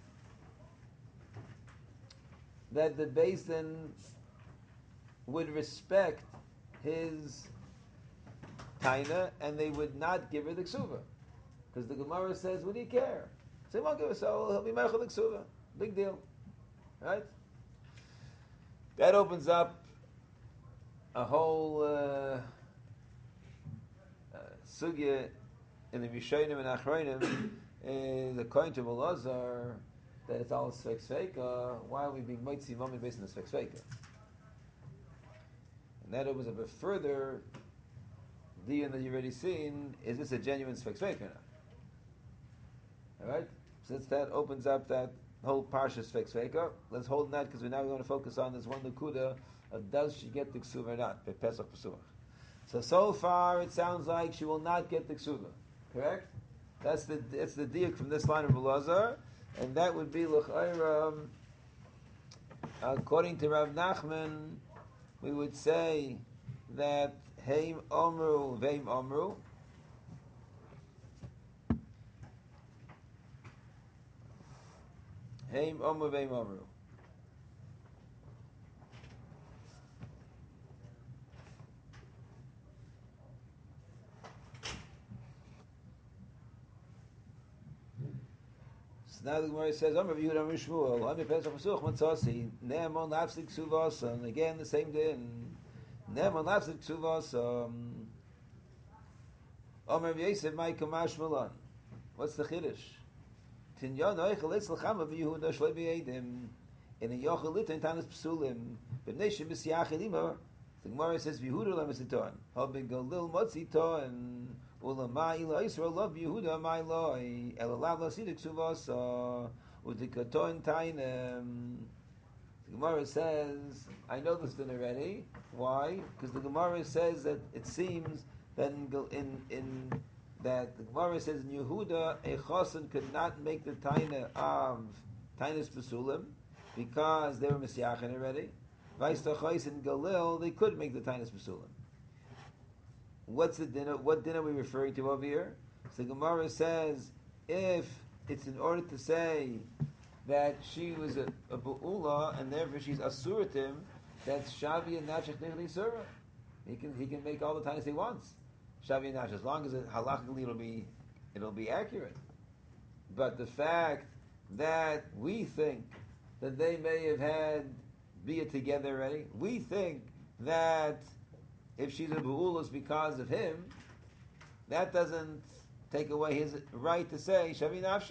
[SPEAKER 1] that the Basin would respect his taina and they would not give her the ksuva because the Gemara says, "What do you care?" So he won't give her, so he'll be meichel the ksuva. Big deal, right? That opens up a whole uh, uh, sugya in the Rishonim and Achronim is according to Elazar that it's all sfek sfeika. Why are we being moitzi moment based on the sfek sfeika? And that opens up a further diyan that you've already seen. Is this a genuine sfek sfeika or not? All right. Since that opens up that whole parsha sfek sfeika, let's hold that because we now want to focus on this one nukuda of does she get the ksuva or not? Pesach Pesuach. So so far it sounds like she will not get the ksuva. Correct? That's the it's the diak from this line of Elazar, and that would be l'chayra. According to Rav Nachman, we would say that heim omru veim omru. Heim omru veim omru. Now the Gemara says, "Amar Yehuda Amar Shmuel, Amar Pesach Pesuach Matzasi, Ne'emon Lafsik Ksuvas." Again, the same day. Ne'emon Lafsik Ksuvas. Amar Yosef Ma'ikam Mashmalan. What's the chiddush? Tinyan Oichel Etz L'Chama Yehuda Shloi B'Yedim. In a Yochel Lita in Tanis Psulim. B'nei Shemis Yachilima. The Gemara says, "Yehuda Lamasiton." Habig Galil Motziton. Ulamai ila Yisrael love Yehuda my loy elalav lasidik suvasa udikaton tainem. The Gemara says, I know this din already. Why? Because the Gemara says that it seems that in in, in that the Gemara says in Yehuda a chosin could not make the taina of tainas pesulim because they were misyachin already. Vice Tachais in Galil they could make the tainas pesulim. What's the dinner? What dinner are we referring to over here? So the Gemara says if it's in order to say that she was a, a bu'ula and therefore she's asuratim, that's shavi and nachach nechli surah. He can he can make all the tainas he wants. Shavi and nachach, as long as it halachically it'll be it'll be accurate. But the fact that we think that they may have had bia together already, we think that if she's a bu'ula it's because of him, that doesn't take away his right to say shavi nafshe.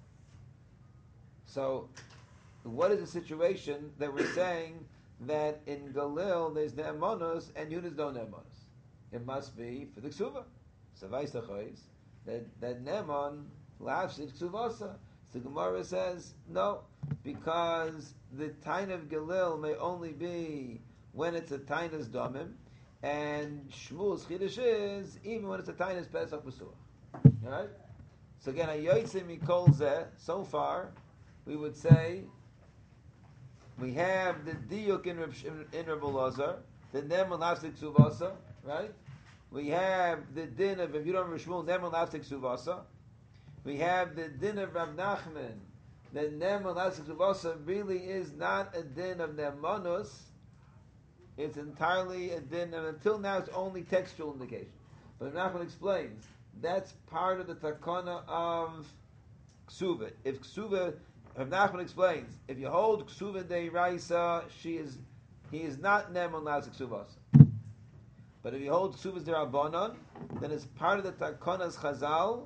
[SPEAKER 1] So, what is the situation that we're saying that in Galil there's ne'emonos and Yudas no ne'emonos? It must be for the ksuva. So, that that ne'emon laughs at ksuvasa. So Gemara says no, because the tain of Galil may only be when it's a tainas domim, and Shmuel's chiddush is even when it's a tainas pesach b'suach. All right. So again, a yotzei mikol zeh. So far, we would say we have the diuk in Reb in Reb Elazar, the ne'emon laughs at ksuvasa, right? We have the din of if you don't remember Shmuel, ne'emon laughs at ksuvasa. We have the din of Rav Nachman. The ne'emon laughs at ksuvasa really is not a din of ne'emonus. It's entirely a din, and until now it's only textual indication. But Rav Nachman explains that's part of the takana of ksuva. If ksuva, Rav Nachman explains, if you hold ksuva deiraisa, she is, he is not ne'emon laughs at ksuvasa. But if you hold ksuvas derabanan, then it's part of the takanas chazal.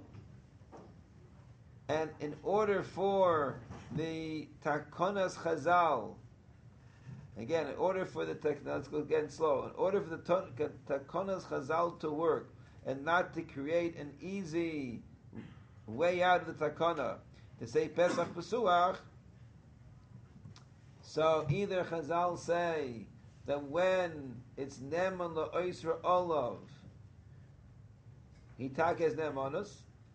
[SPEAKER 1] And in order for the takanas chazal, again, in order for the let's go again slow. In order for the takanas chazal to work and not to create an easy way out of the takana to say pesach pesuach, so either chazal say that when it's ne'eman la'oisra olav, he takes ne'emanus.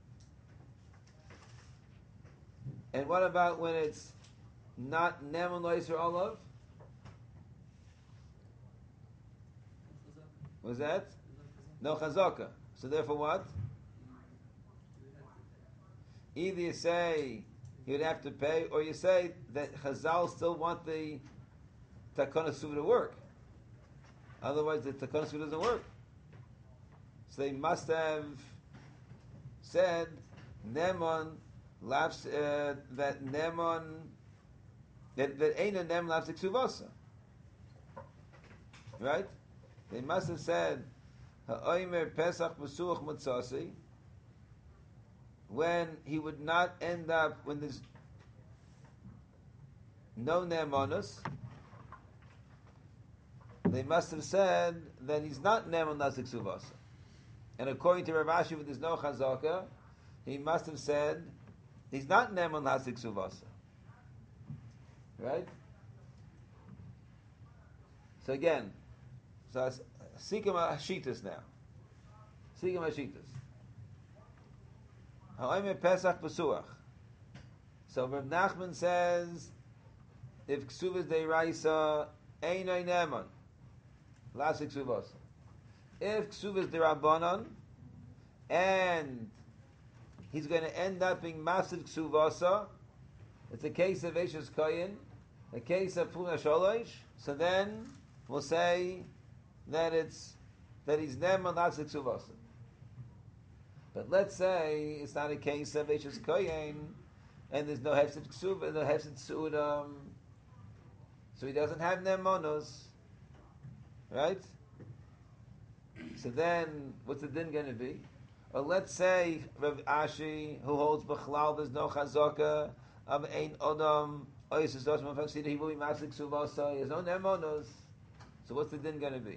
[SPEAKER 1] And what about when it's not ne'eman la'oisra olav? Was that? No chazaka. So therefore what? Either you say he would have to pay, or you say that chazal still want the takana suva to work. Otherwise, the takana suva doesn't work. So they must have said ne'eman laughs uh, that ne'eman that that ain't a ne'eman laughs ksuvasa, right? They must have said ha'omer pesach b'suach mutzasi when he would not end up when there's no ne'emanus. They must have said that he's not ne'eman lasik suvasa. And according to Rav Ashi, if there's no chazaka, he must have said he's not ne'eman lasik suvasa. Right? So again, so Sikkim Hashitas now. Sikkim Hashitas. Ha'omer Pesach Pesuach. So Rav Nachman says, if Ksuvas Deiraisa, Einay Ne'eman. Lasik Ksuvasa. If Ksuvas Derabanan, and he's going to end up being massive Ksuvasa, it's a case of Eshes Koyin, a case of Puna Sholosh, so then we'll say that it's that he's Ne'eman Lasik Ksuvasa. But let's say it's not a case of Eshes Koyin, and there's no Hefset Ksuva, no Hefset Su'udam, so he doesn't have Ne'emonos, right? So then, what's the din going to be? Or let's say Rav Ashi, who holds B'chlal, there's no Chazaka of Ein Odom, Oisus Doshman Faksida, he will be Masik Suvasa, he has no Ne'emonos. So what's the din going to be?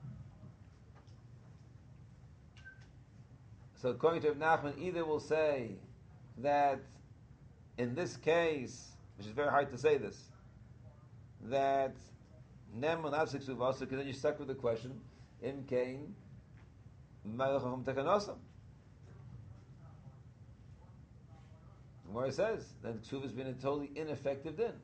[SPEAKER 1] So according to Rav Nachman, either will say that in this case, which is very hard to say this, that Nem will have six uvasa, because then you're stuck with the question, in Cain, Malachim Tekanosam. Where it says then ksuva has been a totally ineffective din.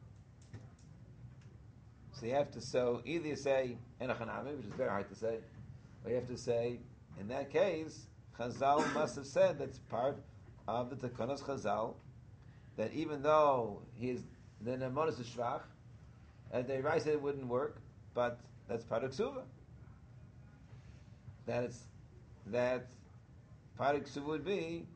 [SPEAKER 1] So you have to so either you say enachanami, which is very hard to say, or you have to say in that case Chazal must have said that's part of the Tekanos Chazal that even though he is the nemonis is shvach, and they write it wouldn't work, but that's part of ksuva. That it's that part of ksuva would be.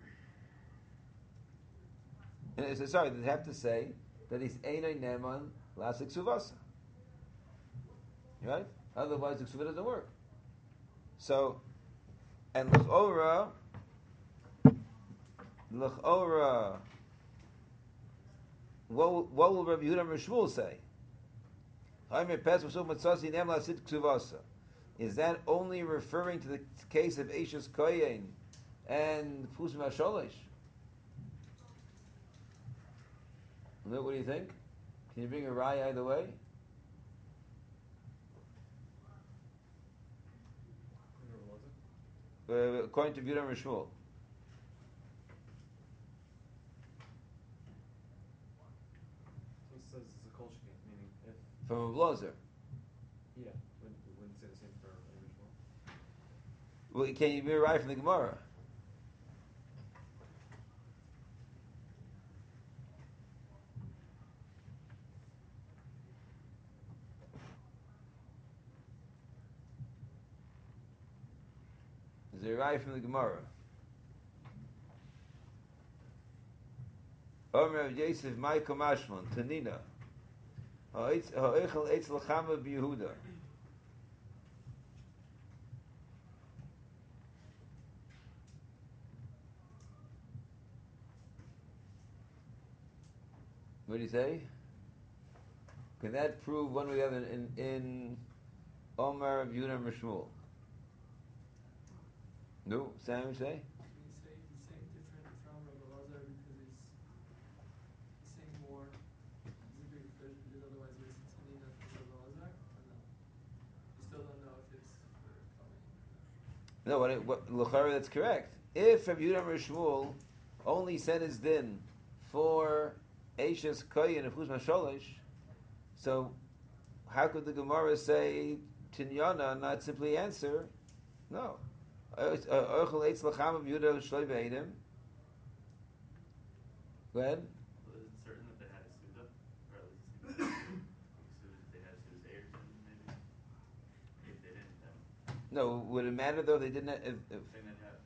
[SPEAKER 1] And it's, sorry, they have to say that he's einay neman lasik ksuvasa. Right? Otherwise, the ksuva doesn't work. So, and l'chora, l'chora, what will, what will Rabbi Yehuda and Shmuel say? Is that only referring to the case of Eishes Koyen and Pusim HaSholish? What do you think? Can you bring a raya either way? Uh, according to Yehuda and Shmuel.
[SPEAKER 2] So it says it's a kolshki, meaning if.
[SPEAKER 1] From a blazer.
[SPEAKER 2] Yeah, wouldn't, wouldn't say the same for original.
[SPEAKER 1] Well, can you be a raya from the Gemara? Is there a raya from the Gemara? Omer of Yosef, Maiko Mashmon, Tanina. Ha'echel eitz l'chama b'Yehuda. What do you say? Can that prove one way or the other in, in Omer of Yehuda and Shmuel? No? Sam, you say?
[SPEAKER 5] He's saying, he's saying different from Rabbi Lazar because he's, he's saying more specific because, because otherwise it's Tanina from Rabbi Lazar, or no? You still don't know if it's for coming.
[SPEAKER 1] No, what, it, what l'chara, that's correct. If Rabbi Yehuda and Shmuel only said his din for Eishes Koyin and Chuz Masholish, so how could the Gemara say Tinyana not simply answer? No. Go ahead.
[SPEAKER 6] Was it certain that they had a Suda? Or at least Suda, if they had a Suda's Ayrton, maybe? If they didn't, then.
[SPEAKER 1] No, would it matter though they didn't have, if, if,
[SPEAKER 6] Saying that had.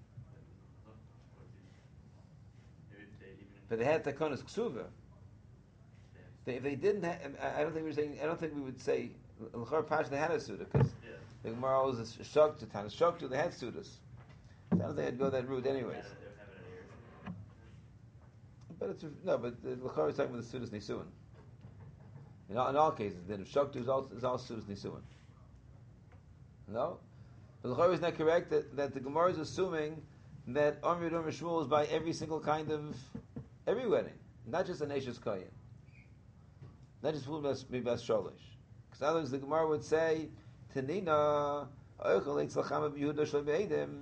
[SPEAKER 6] Maybe if they even.
[SPEAKER 1] but they had Takonos Ksuva. They, if they didn't have, I don't think we were saying, I don't think we would say, L'chor Pash they had a Suda, because
[SPEAKER 6] Yeah.
[SPEAKER 1] the Gemara was a Shok to Tanis Shok to, they had Sudas. So I don't think I'd go that route anyways.
[SPEAKER 6] They would have it at Ayrton.
[SPEAKER 1] But it's, no, but the L'chor is talking about the Sudas Nisuin. In all, in all cases, then if Shok to is all, is all Sudas Nisuin. No? But L'chor is not correct that, that the Gemara is assuming that Omer Yudom Shmuel is by every single kind of, every wedding. Not just a Neshes Koyin. Not just Mibas Sholish. Because otherwise the Gemara would say, Tanina, Oichel Eitz L'chama B'Yehuda Shloi B'Eidim.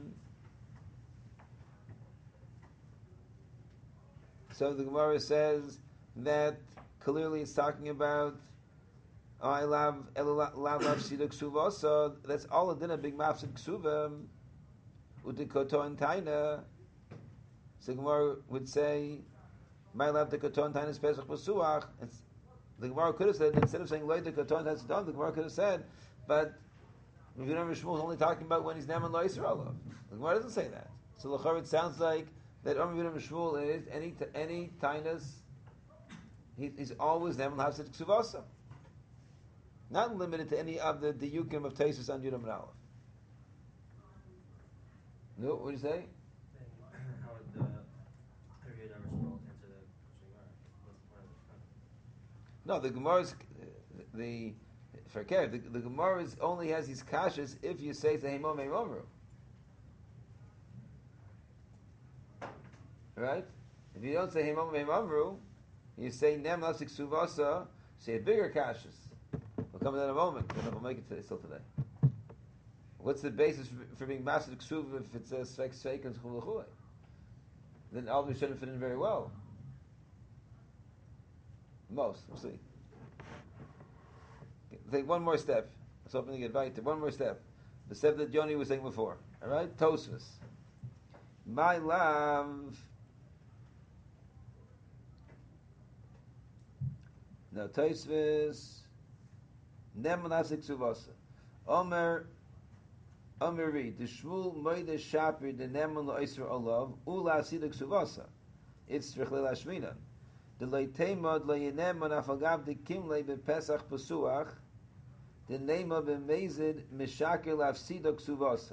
[SPEAKER 1] So the Gemara says that clearly it's talking about I love Lav Lav Shida Ksuva. So that's all a din of big mafsid Ksuva. Udikoto and Taina. So the Gemara would say, My love the Koto and Taina is Pesach Pasuach. The Gemara could have said, instead of saying Loy the Koto and Taina done, the Gemara could have said, but if you remember Shmuel is only talking about when he's Neman Lo Yisrael. The Gemara doesn't say that. So L'chor it sounds like that Omer Yudam Shmuel is any any tainas. He, he's always Neman Hafsid Ksuvasa, not limited to any of the diyukim of Taisus on Yudam and Aleph. No, what do you say?
[SPEAKER 4] Then how would the Rabbi Yehuda Shmuel answer the Gemara? What's the point of
[SPEAKER 1] No,
[SPEAKER 4] the
[SPEAKER 1] the Gemara's the for care the, the Gemara is only has these kashas if you say Zehimom Eimomru. Right? If you don't say Himom Eimomru, you say Nem Lasik Suvasa, say a bigger kashas. We'll come to that in a moment. I don't know if we'll make it today, still today. What's the basis for, for being master ksuva if it's a svek svek and chulachui? Then obviously shouldn't fit in very well. Most, we'll see. Take one more step. Let's open the get right. One more step. The step that Yoni was saying before. All right, Tosfos. My love. Now Tosfos. Nemanasik suvasa. Omer. Omer read the Shmuel Moide Shapir the Neman Loiser Olav Ula Sidik Suvasa. It's Trichlel Ashmina. The Leitemod Leyeneman Afagav the Kimle be Pesach Pesuach. The name of Amazed Mishakel Afsidok Suvasa.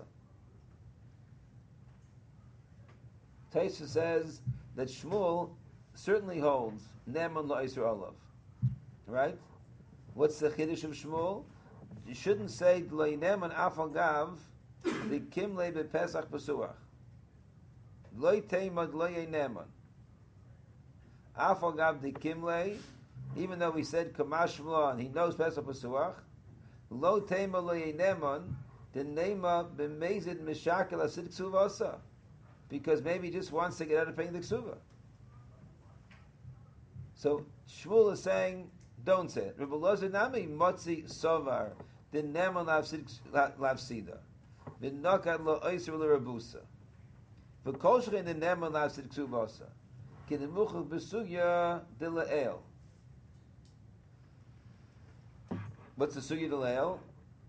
[SPEAKER 1] Taisa says that Shmuel certainly holds Neman Loiser Olav. Right? What's the Chiddush of Shmuel? You shouldn't say Leyeneman Afagav the Kimle be Pesach Pesuach. Loi Teimad Loye Neman. Afagav the Kimle, even though we said Kamash Mlo and he knows Pesach Pesuach, Lo Teimad Loye Neman, the Nema B'mezid Mishakel Asid Ksuvasa. Because maybe he just wants to get out of paying the Ksuva. So Shmuel is saying, don't say it. Rebbe Lozer Nami Motzi Sovar, the Neman Lavsida. V'nokat lo oiser l'rabusa. V'kol shchein the neman lavsid ksuvasa. Ki nemuchel b'sugya de le'el. What's the sugya de le'el?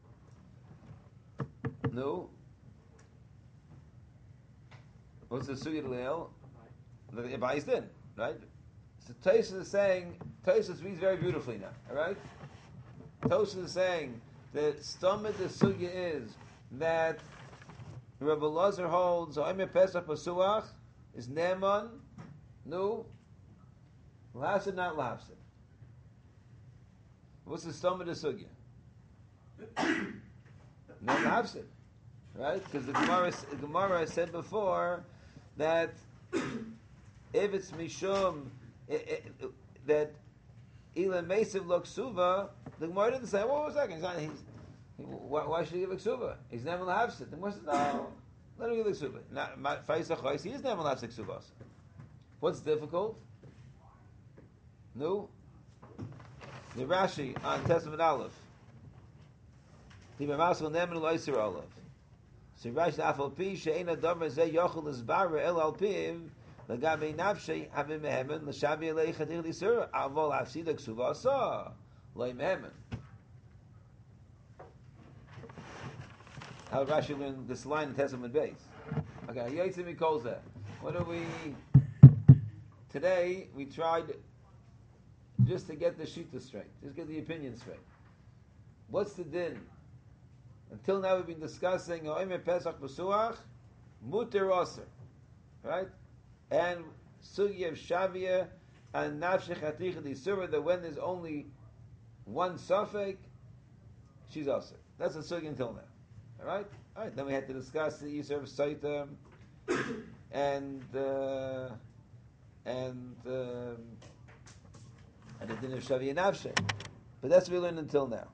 [SPEAKER 1] No. What's the sugya de le'el? The Abayis din, right? So Tosfos is saying, Tosfos reads very beautifully now, all right? Tosfos is saying that stomach the sugya is that Rebbe Lozer holds Omer Pesach Pesuach is Neman, no, Lafsid, not Lafsid. What's the stomach of the sugya? No Lafsid, right? Because the Gemara, the Gemara said before that if it's Mishum it, it, that Ilan Mesiv Loksuva, the Gemara didn't say, well, one second, he's not, he's Why, why should he give a ksuba? He's never lafsid. The Gemara said, no, let him give a ksuba. Not he is never lafsid ksubas. What's difficult? No. The Rashi on Testament Aleph. The Mamasel Neman Loiser Aleph. So Rashi Afal Pi She'ena Domer Zeh Yochel Isbar El Al Piv Lagabe Nafshei Havim Mehemen L'Shavi Elei Chadir L'Isur Avol Afsid Ksubasa Loi Mehemen. How Rashi learned this line in Testament base. Okay, Yotzim calls that. What do we? Today we tried just to get the shita straight, just get the opinion straight. What's the din? Until now we've been discussing Omer Pesach Pesuach, Muter Oser, right? And Sugi of Shavia and Nafshech Hatich D'Isura, that when there's only one suffix, she's Oser. That's a Sugi until now. All right, all right. Then we had to discuss the Yisur of Saita and uh, and um, and the din of Shavi and Nafshe. But that's what we learned until now.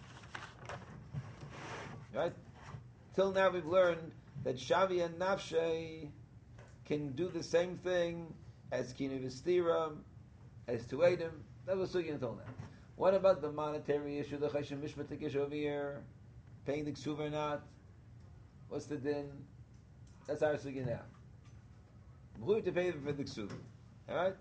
[SPEAKER 1] Right? Till now we've learned that Shavi and Nafshe can do the same thing as Kinu V'Stira, as Tuedim. That was Sugi until now. What about the monetary issue, the Cheshem Mishmatik issue over here? Paying the ksuva or not? What's the din? That's our sugi now. Who to pay for the ksuva? All right.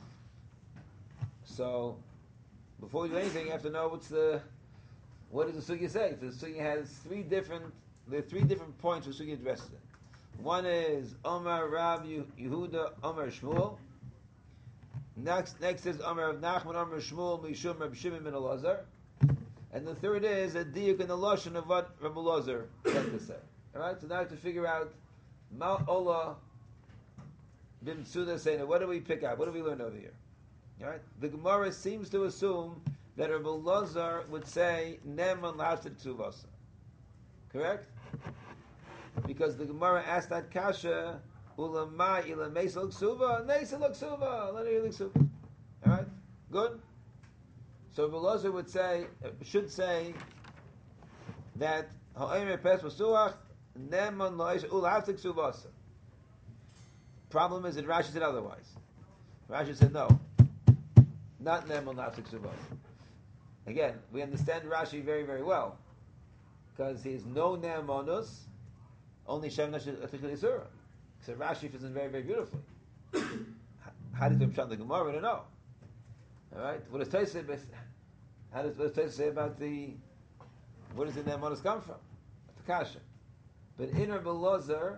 [SPEAKER 1] So, before we do anything, you have to know what's the what does the sugi say? So the sugi has three different. There are three different points where sugi addresses it. One is Omar Rab Yehuda Omar Shmuel. Next, next is Omar of Nachman Omar Shmuel Mishum Reb Shimon ben Elazar. And the third is a diuk in the lashon of what Rebbe Lozer had to say. All right, so now I have to figure out Mal Ola Bim Tzuda saying, what do we pick out? What do we learn over here? All right, the Gemara seems to assume that Rebbe Lozer would say Neman Lafsid Ksuvasa. Correct? Because the Gemara asked that kasha Ulamai Ila Mesel Ksuva Nesel Ksuva Let her Ksuva. All right, good. So Rebbe Lozer would say, should say that Ha'omer pes pasuach nemon lo'ish ulaftik suvasa. Problem is that Rashi said otherwise. Rashi said no, not nemon laftik suvasa. Again, we understand Rashi very very well because he is no nemonus, only shem nashid atikul yisura. So Rashi fits in very very beautifully. How does it pshat the Gemara? We don't know. All right, what does Tosha say? How does what does Tosha say about the where does the nemonus come from? The kasha. But in Rabbi Elazar,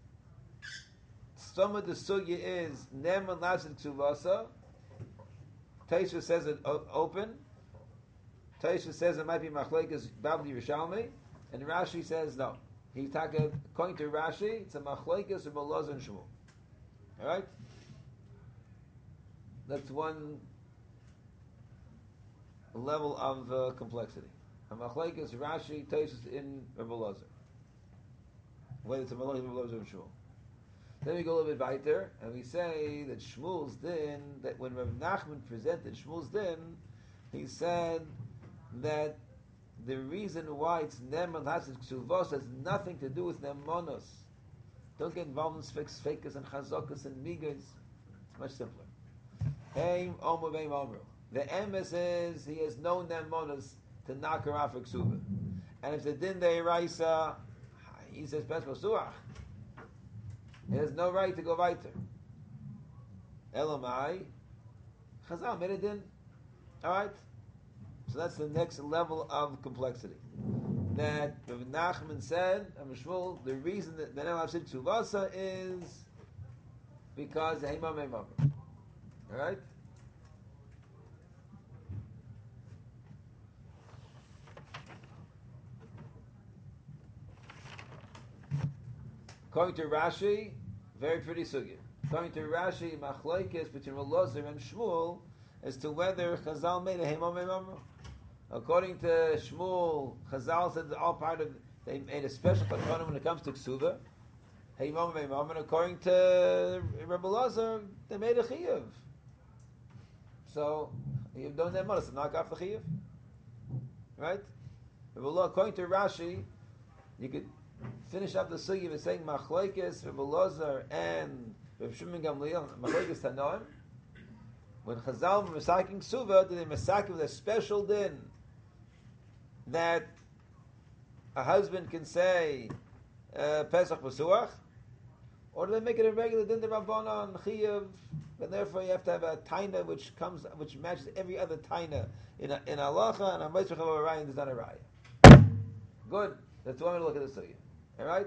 [SPEAKER 1] some of the sugya is nemon laftik suvasa. Tosha says it o- open. Tosha says it might be machlekes Babli Yerushalmi, and Rashi says no. He's talking according to Rashi. It's a machlekes of Elazar and Shmuel. All right, that's one level of uh, complexity. A machlekes Rashi Tosha in Rabbi Elazar. Whether it's a machlekes of Elazar and Shmuel. Then we go a little bit weiter, and we say that Shmuel's din, that when Rav Nachman presented Shmuel's din, he said that the reason why it's Neman Hasid Ksuvos has nothing to do with Nemonos. Don't get involved in Sfekas, Fekas, and Chazokas, and Migas. It's much simpler. Heim Omer Veim Omer. The emes is he has no Nemonos to knock her off her Ksuva. And if the din de'iraisa, he says Pes Masuach. He has no right to go weiter. Elamai, Chazal made a din. All right. So that's the next level of complexity. That Rav Nachman said, and Shmuel, the reason that the Ne'elav said Ksuvasa is because Heimam Heimam. All right. According to Rashi, very pretty sugya. According to Rashi, machlokes between Elazar and Shmuel as to whether Chazal made a Heimam Heimam. According to Shmuel, Chazal said that all part of they made a special component when it comes to Ksuva. Heimam Heimam, and according to Rabbi Elazar, they made a chiyuv. So you've done that much to knock off the chiyuv, right? Rabbi Elazar, according to Rashi, you could finish up the sugya by saying machlokes Rabbi Elazar and Rabbi Shimon Gamliel machlokes Tanoim. When Chazal were masaking Ksuva, did they masak with a special din that a husband can say uh, Pesach Pesuach, or do they make it a regular din the Rabbanan Chiyuv, and therefore you have to have a taina which comes which matches every other taina in a, in halacha, and a Moshe Chavar Ryan is not a raya. Good. That's one way to look at the sugya. All right.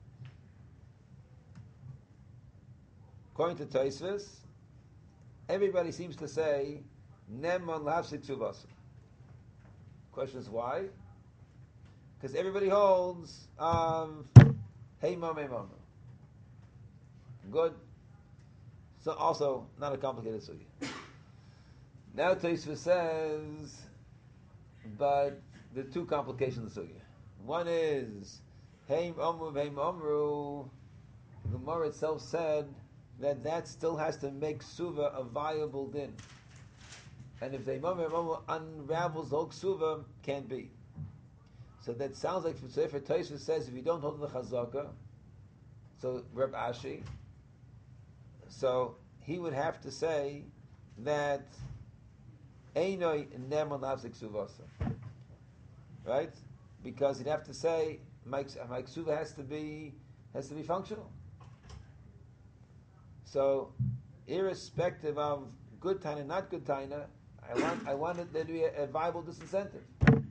[SPEAKER 1] According to Tosfos, everybody seems to say Nemon Lafsik Ksuvasa. Question is why? Because everybody holds um, Heimam Heimam. Good. So also not a complicated sugya. Now Tosfos says, but there are two complications of the sugya. One is Heim Amru Heim Amru. The Gemara itself said that that still has to make Suva a viable din. And if the Imam unravels the whole Ksuva, can't be. So that sounds like Sefer Tosfos says if you don't hold the Chazaka, so Reb Ashi, so he would have to say that Einoi Nemon Lafzik Ksuvasa. Right? Because he'd have to say my, my Ksuva has to be has to be functional. So irrespective of good taina, not good taina, I want I want there to be a, a viable disincentive.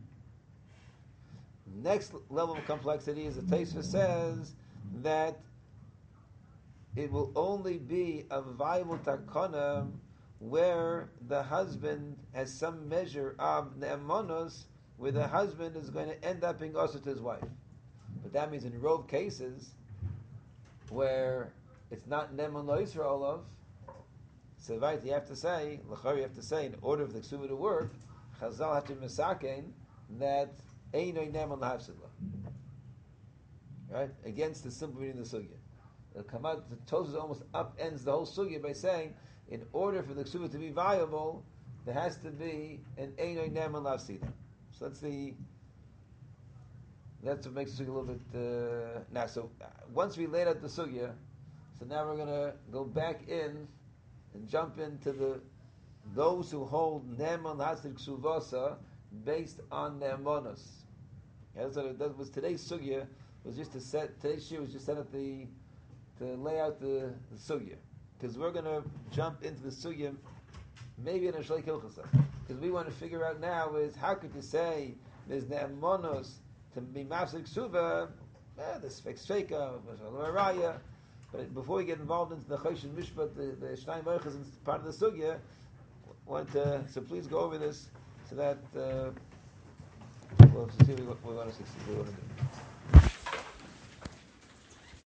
[SPEAKER 1] Next level of complexity is the Tosfos says that it will only be a viable takana where the husband has some measure of ne'emonos, where the husband is going to end up being also to his wife. But that means in rove cases where it's not ne'emon lo Yisrael of, so right, you have to say, l'chari you have to say, in order for the ksuva to work, Chazal have to misakein that einoi ne'emon l'hafsidla. Right? Against the simple reading of the sugya. The Kamat, the Tosfos almost upends the whole sugya by saying, in order for the ksuva to be viable, there has to be an einoi ne'emon l'hafsidla. So that's the That's what makes the sugya a little bit. Uh, now, so uh, once we laid out the sugya, so now we're gonna go back in and jump into the those who hold ne'eman hasir ksuvasa based on ne'emanos. That's what it, that was today's sugya. Was just to set today's shir was just set up the to lay out the, the sugya, because we're gonna jump into the sugya maybe in a shleik hilchasa, because we want to figure out now is how could you say there's ne'emanos to be mafsik ksuva, eh, this fixed sheka, raya. But before we get involved into the Choshen Mishpat, the the Shnai Merchas and part of the sugya, want to, so please go over this so that uh, we'll see what we want to succeed. We want to do.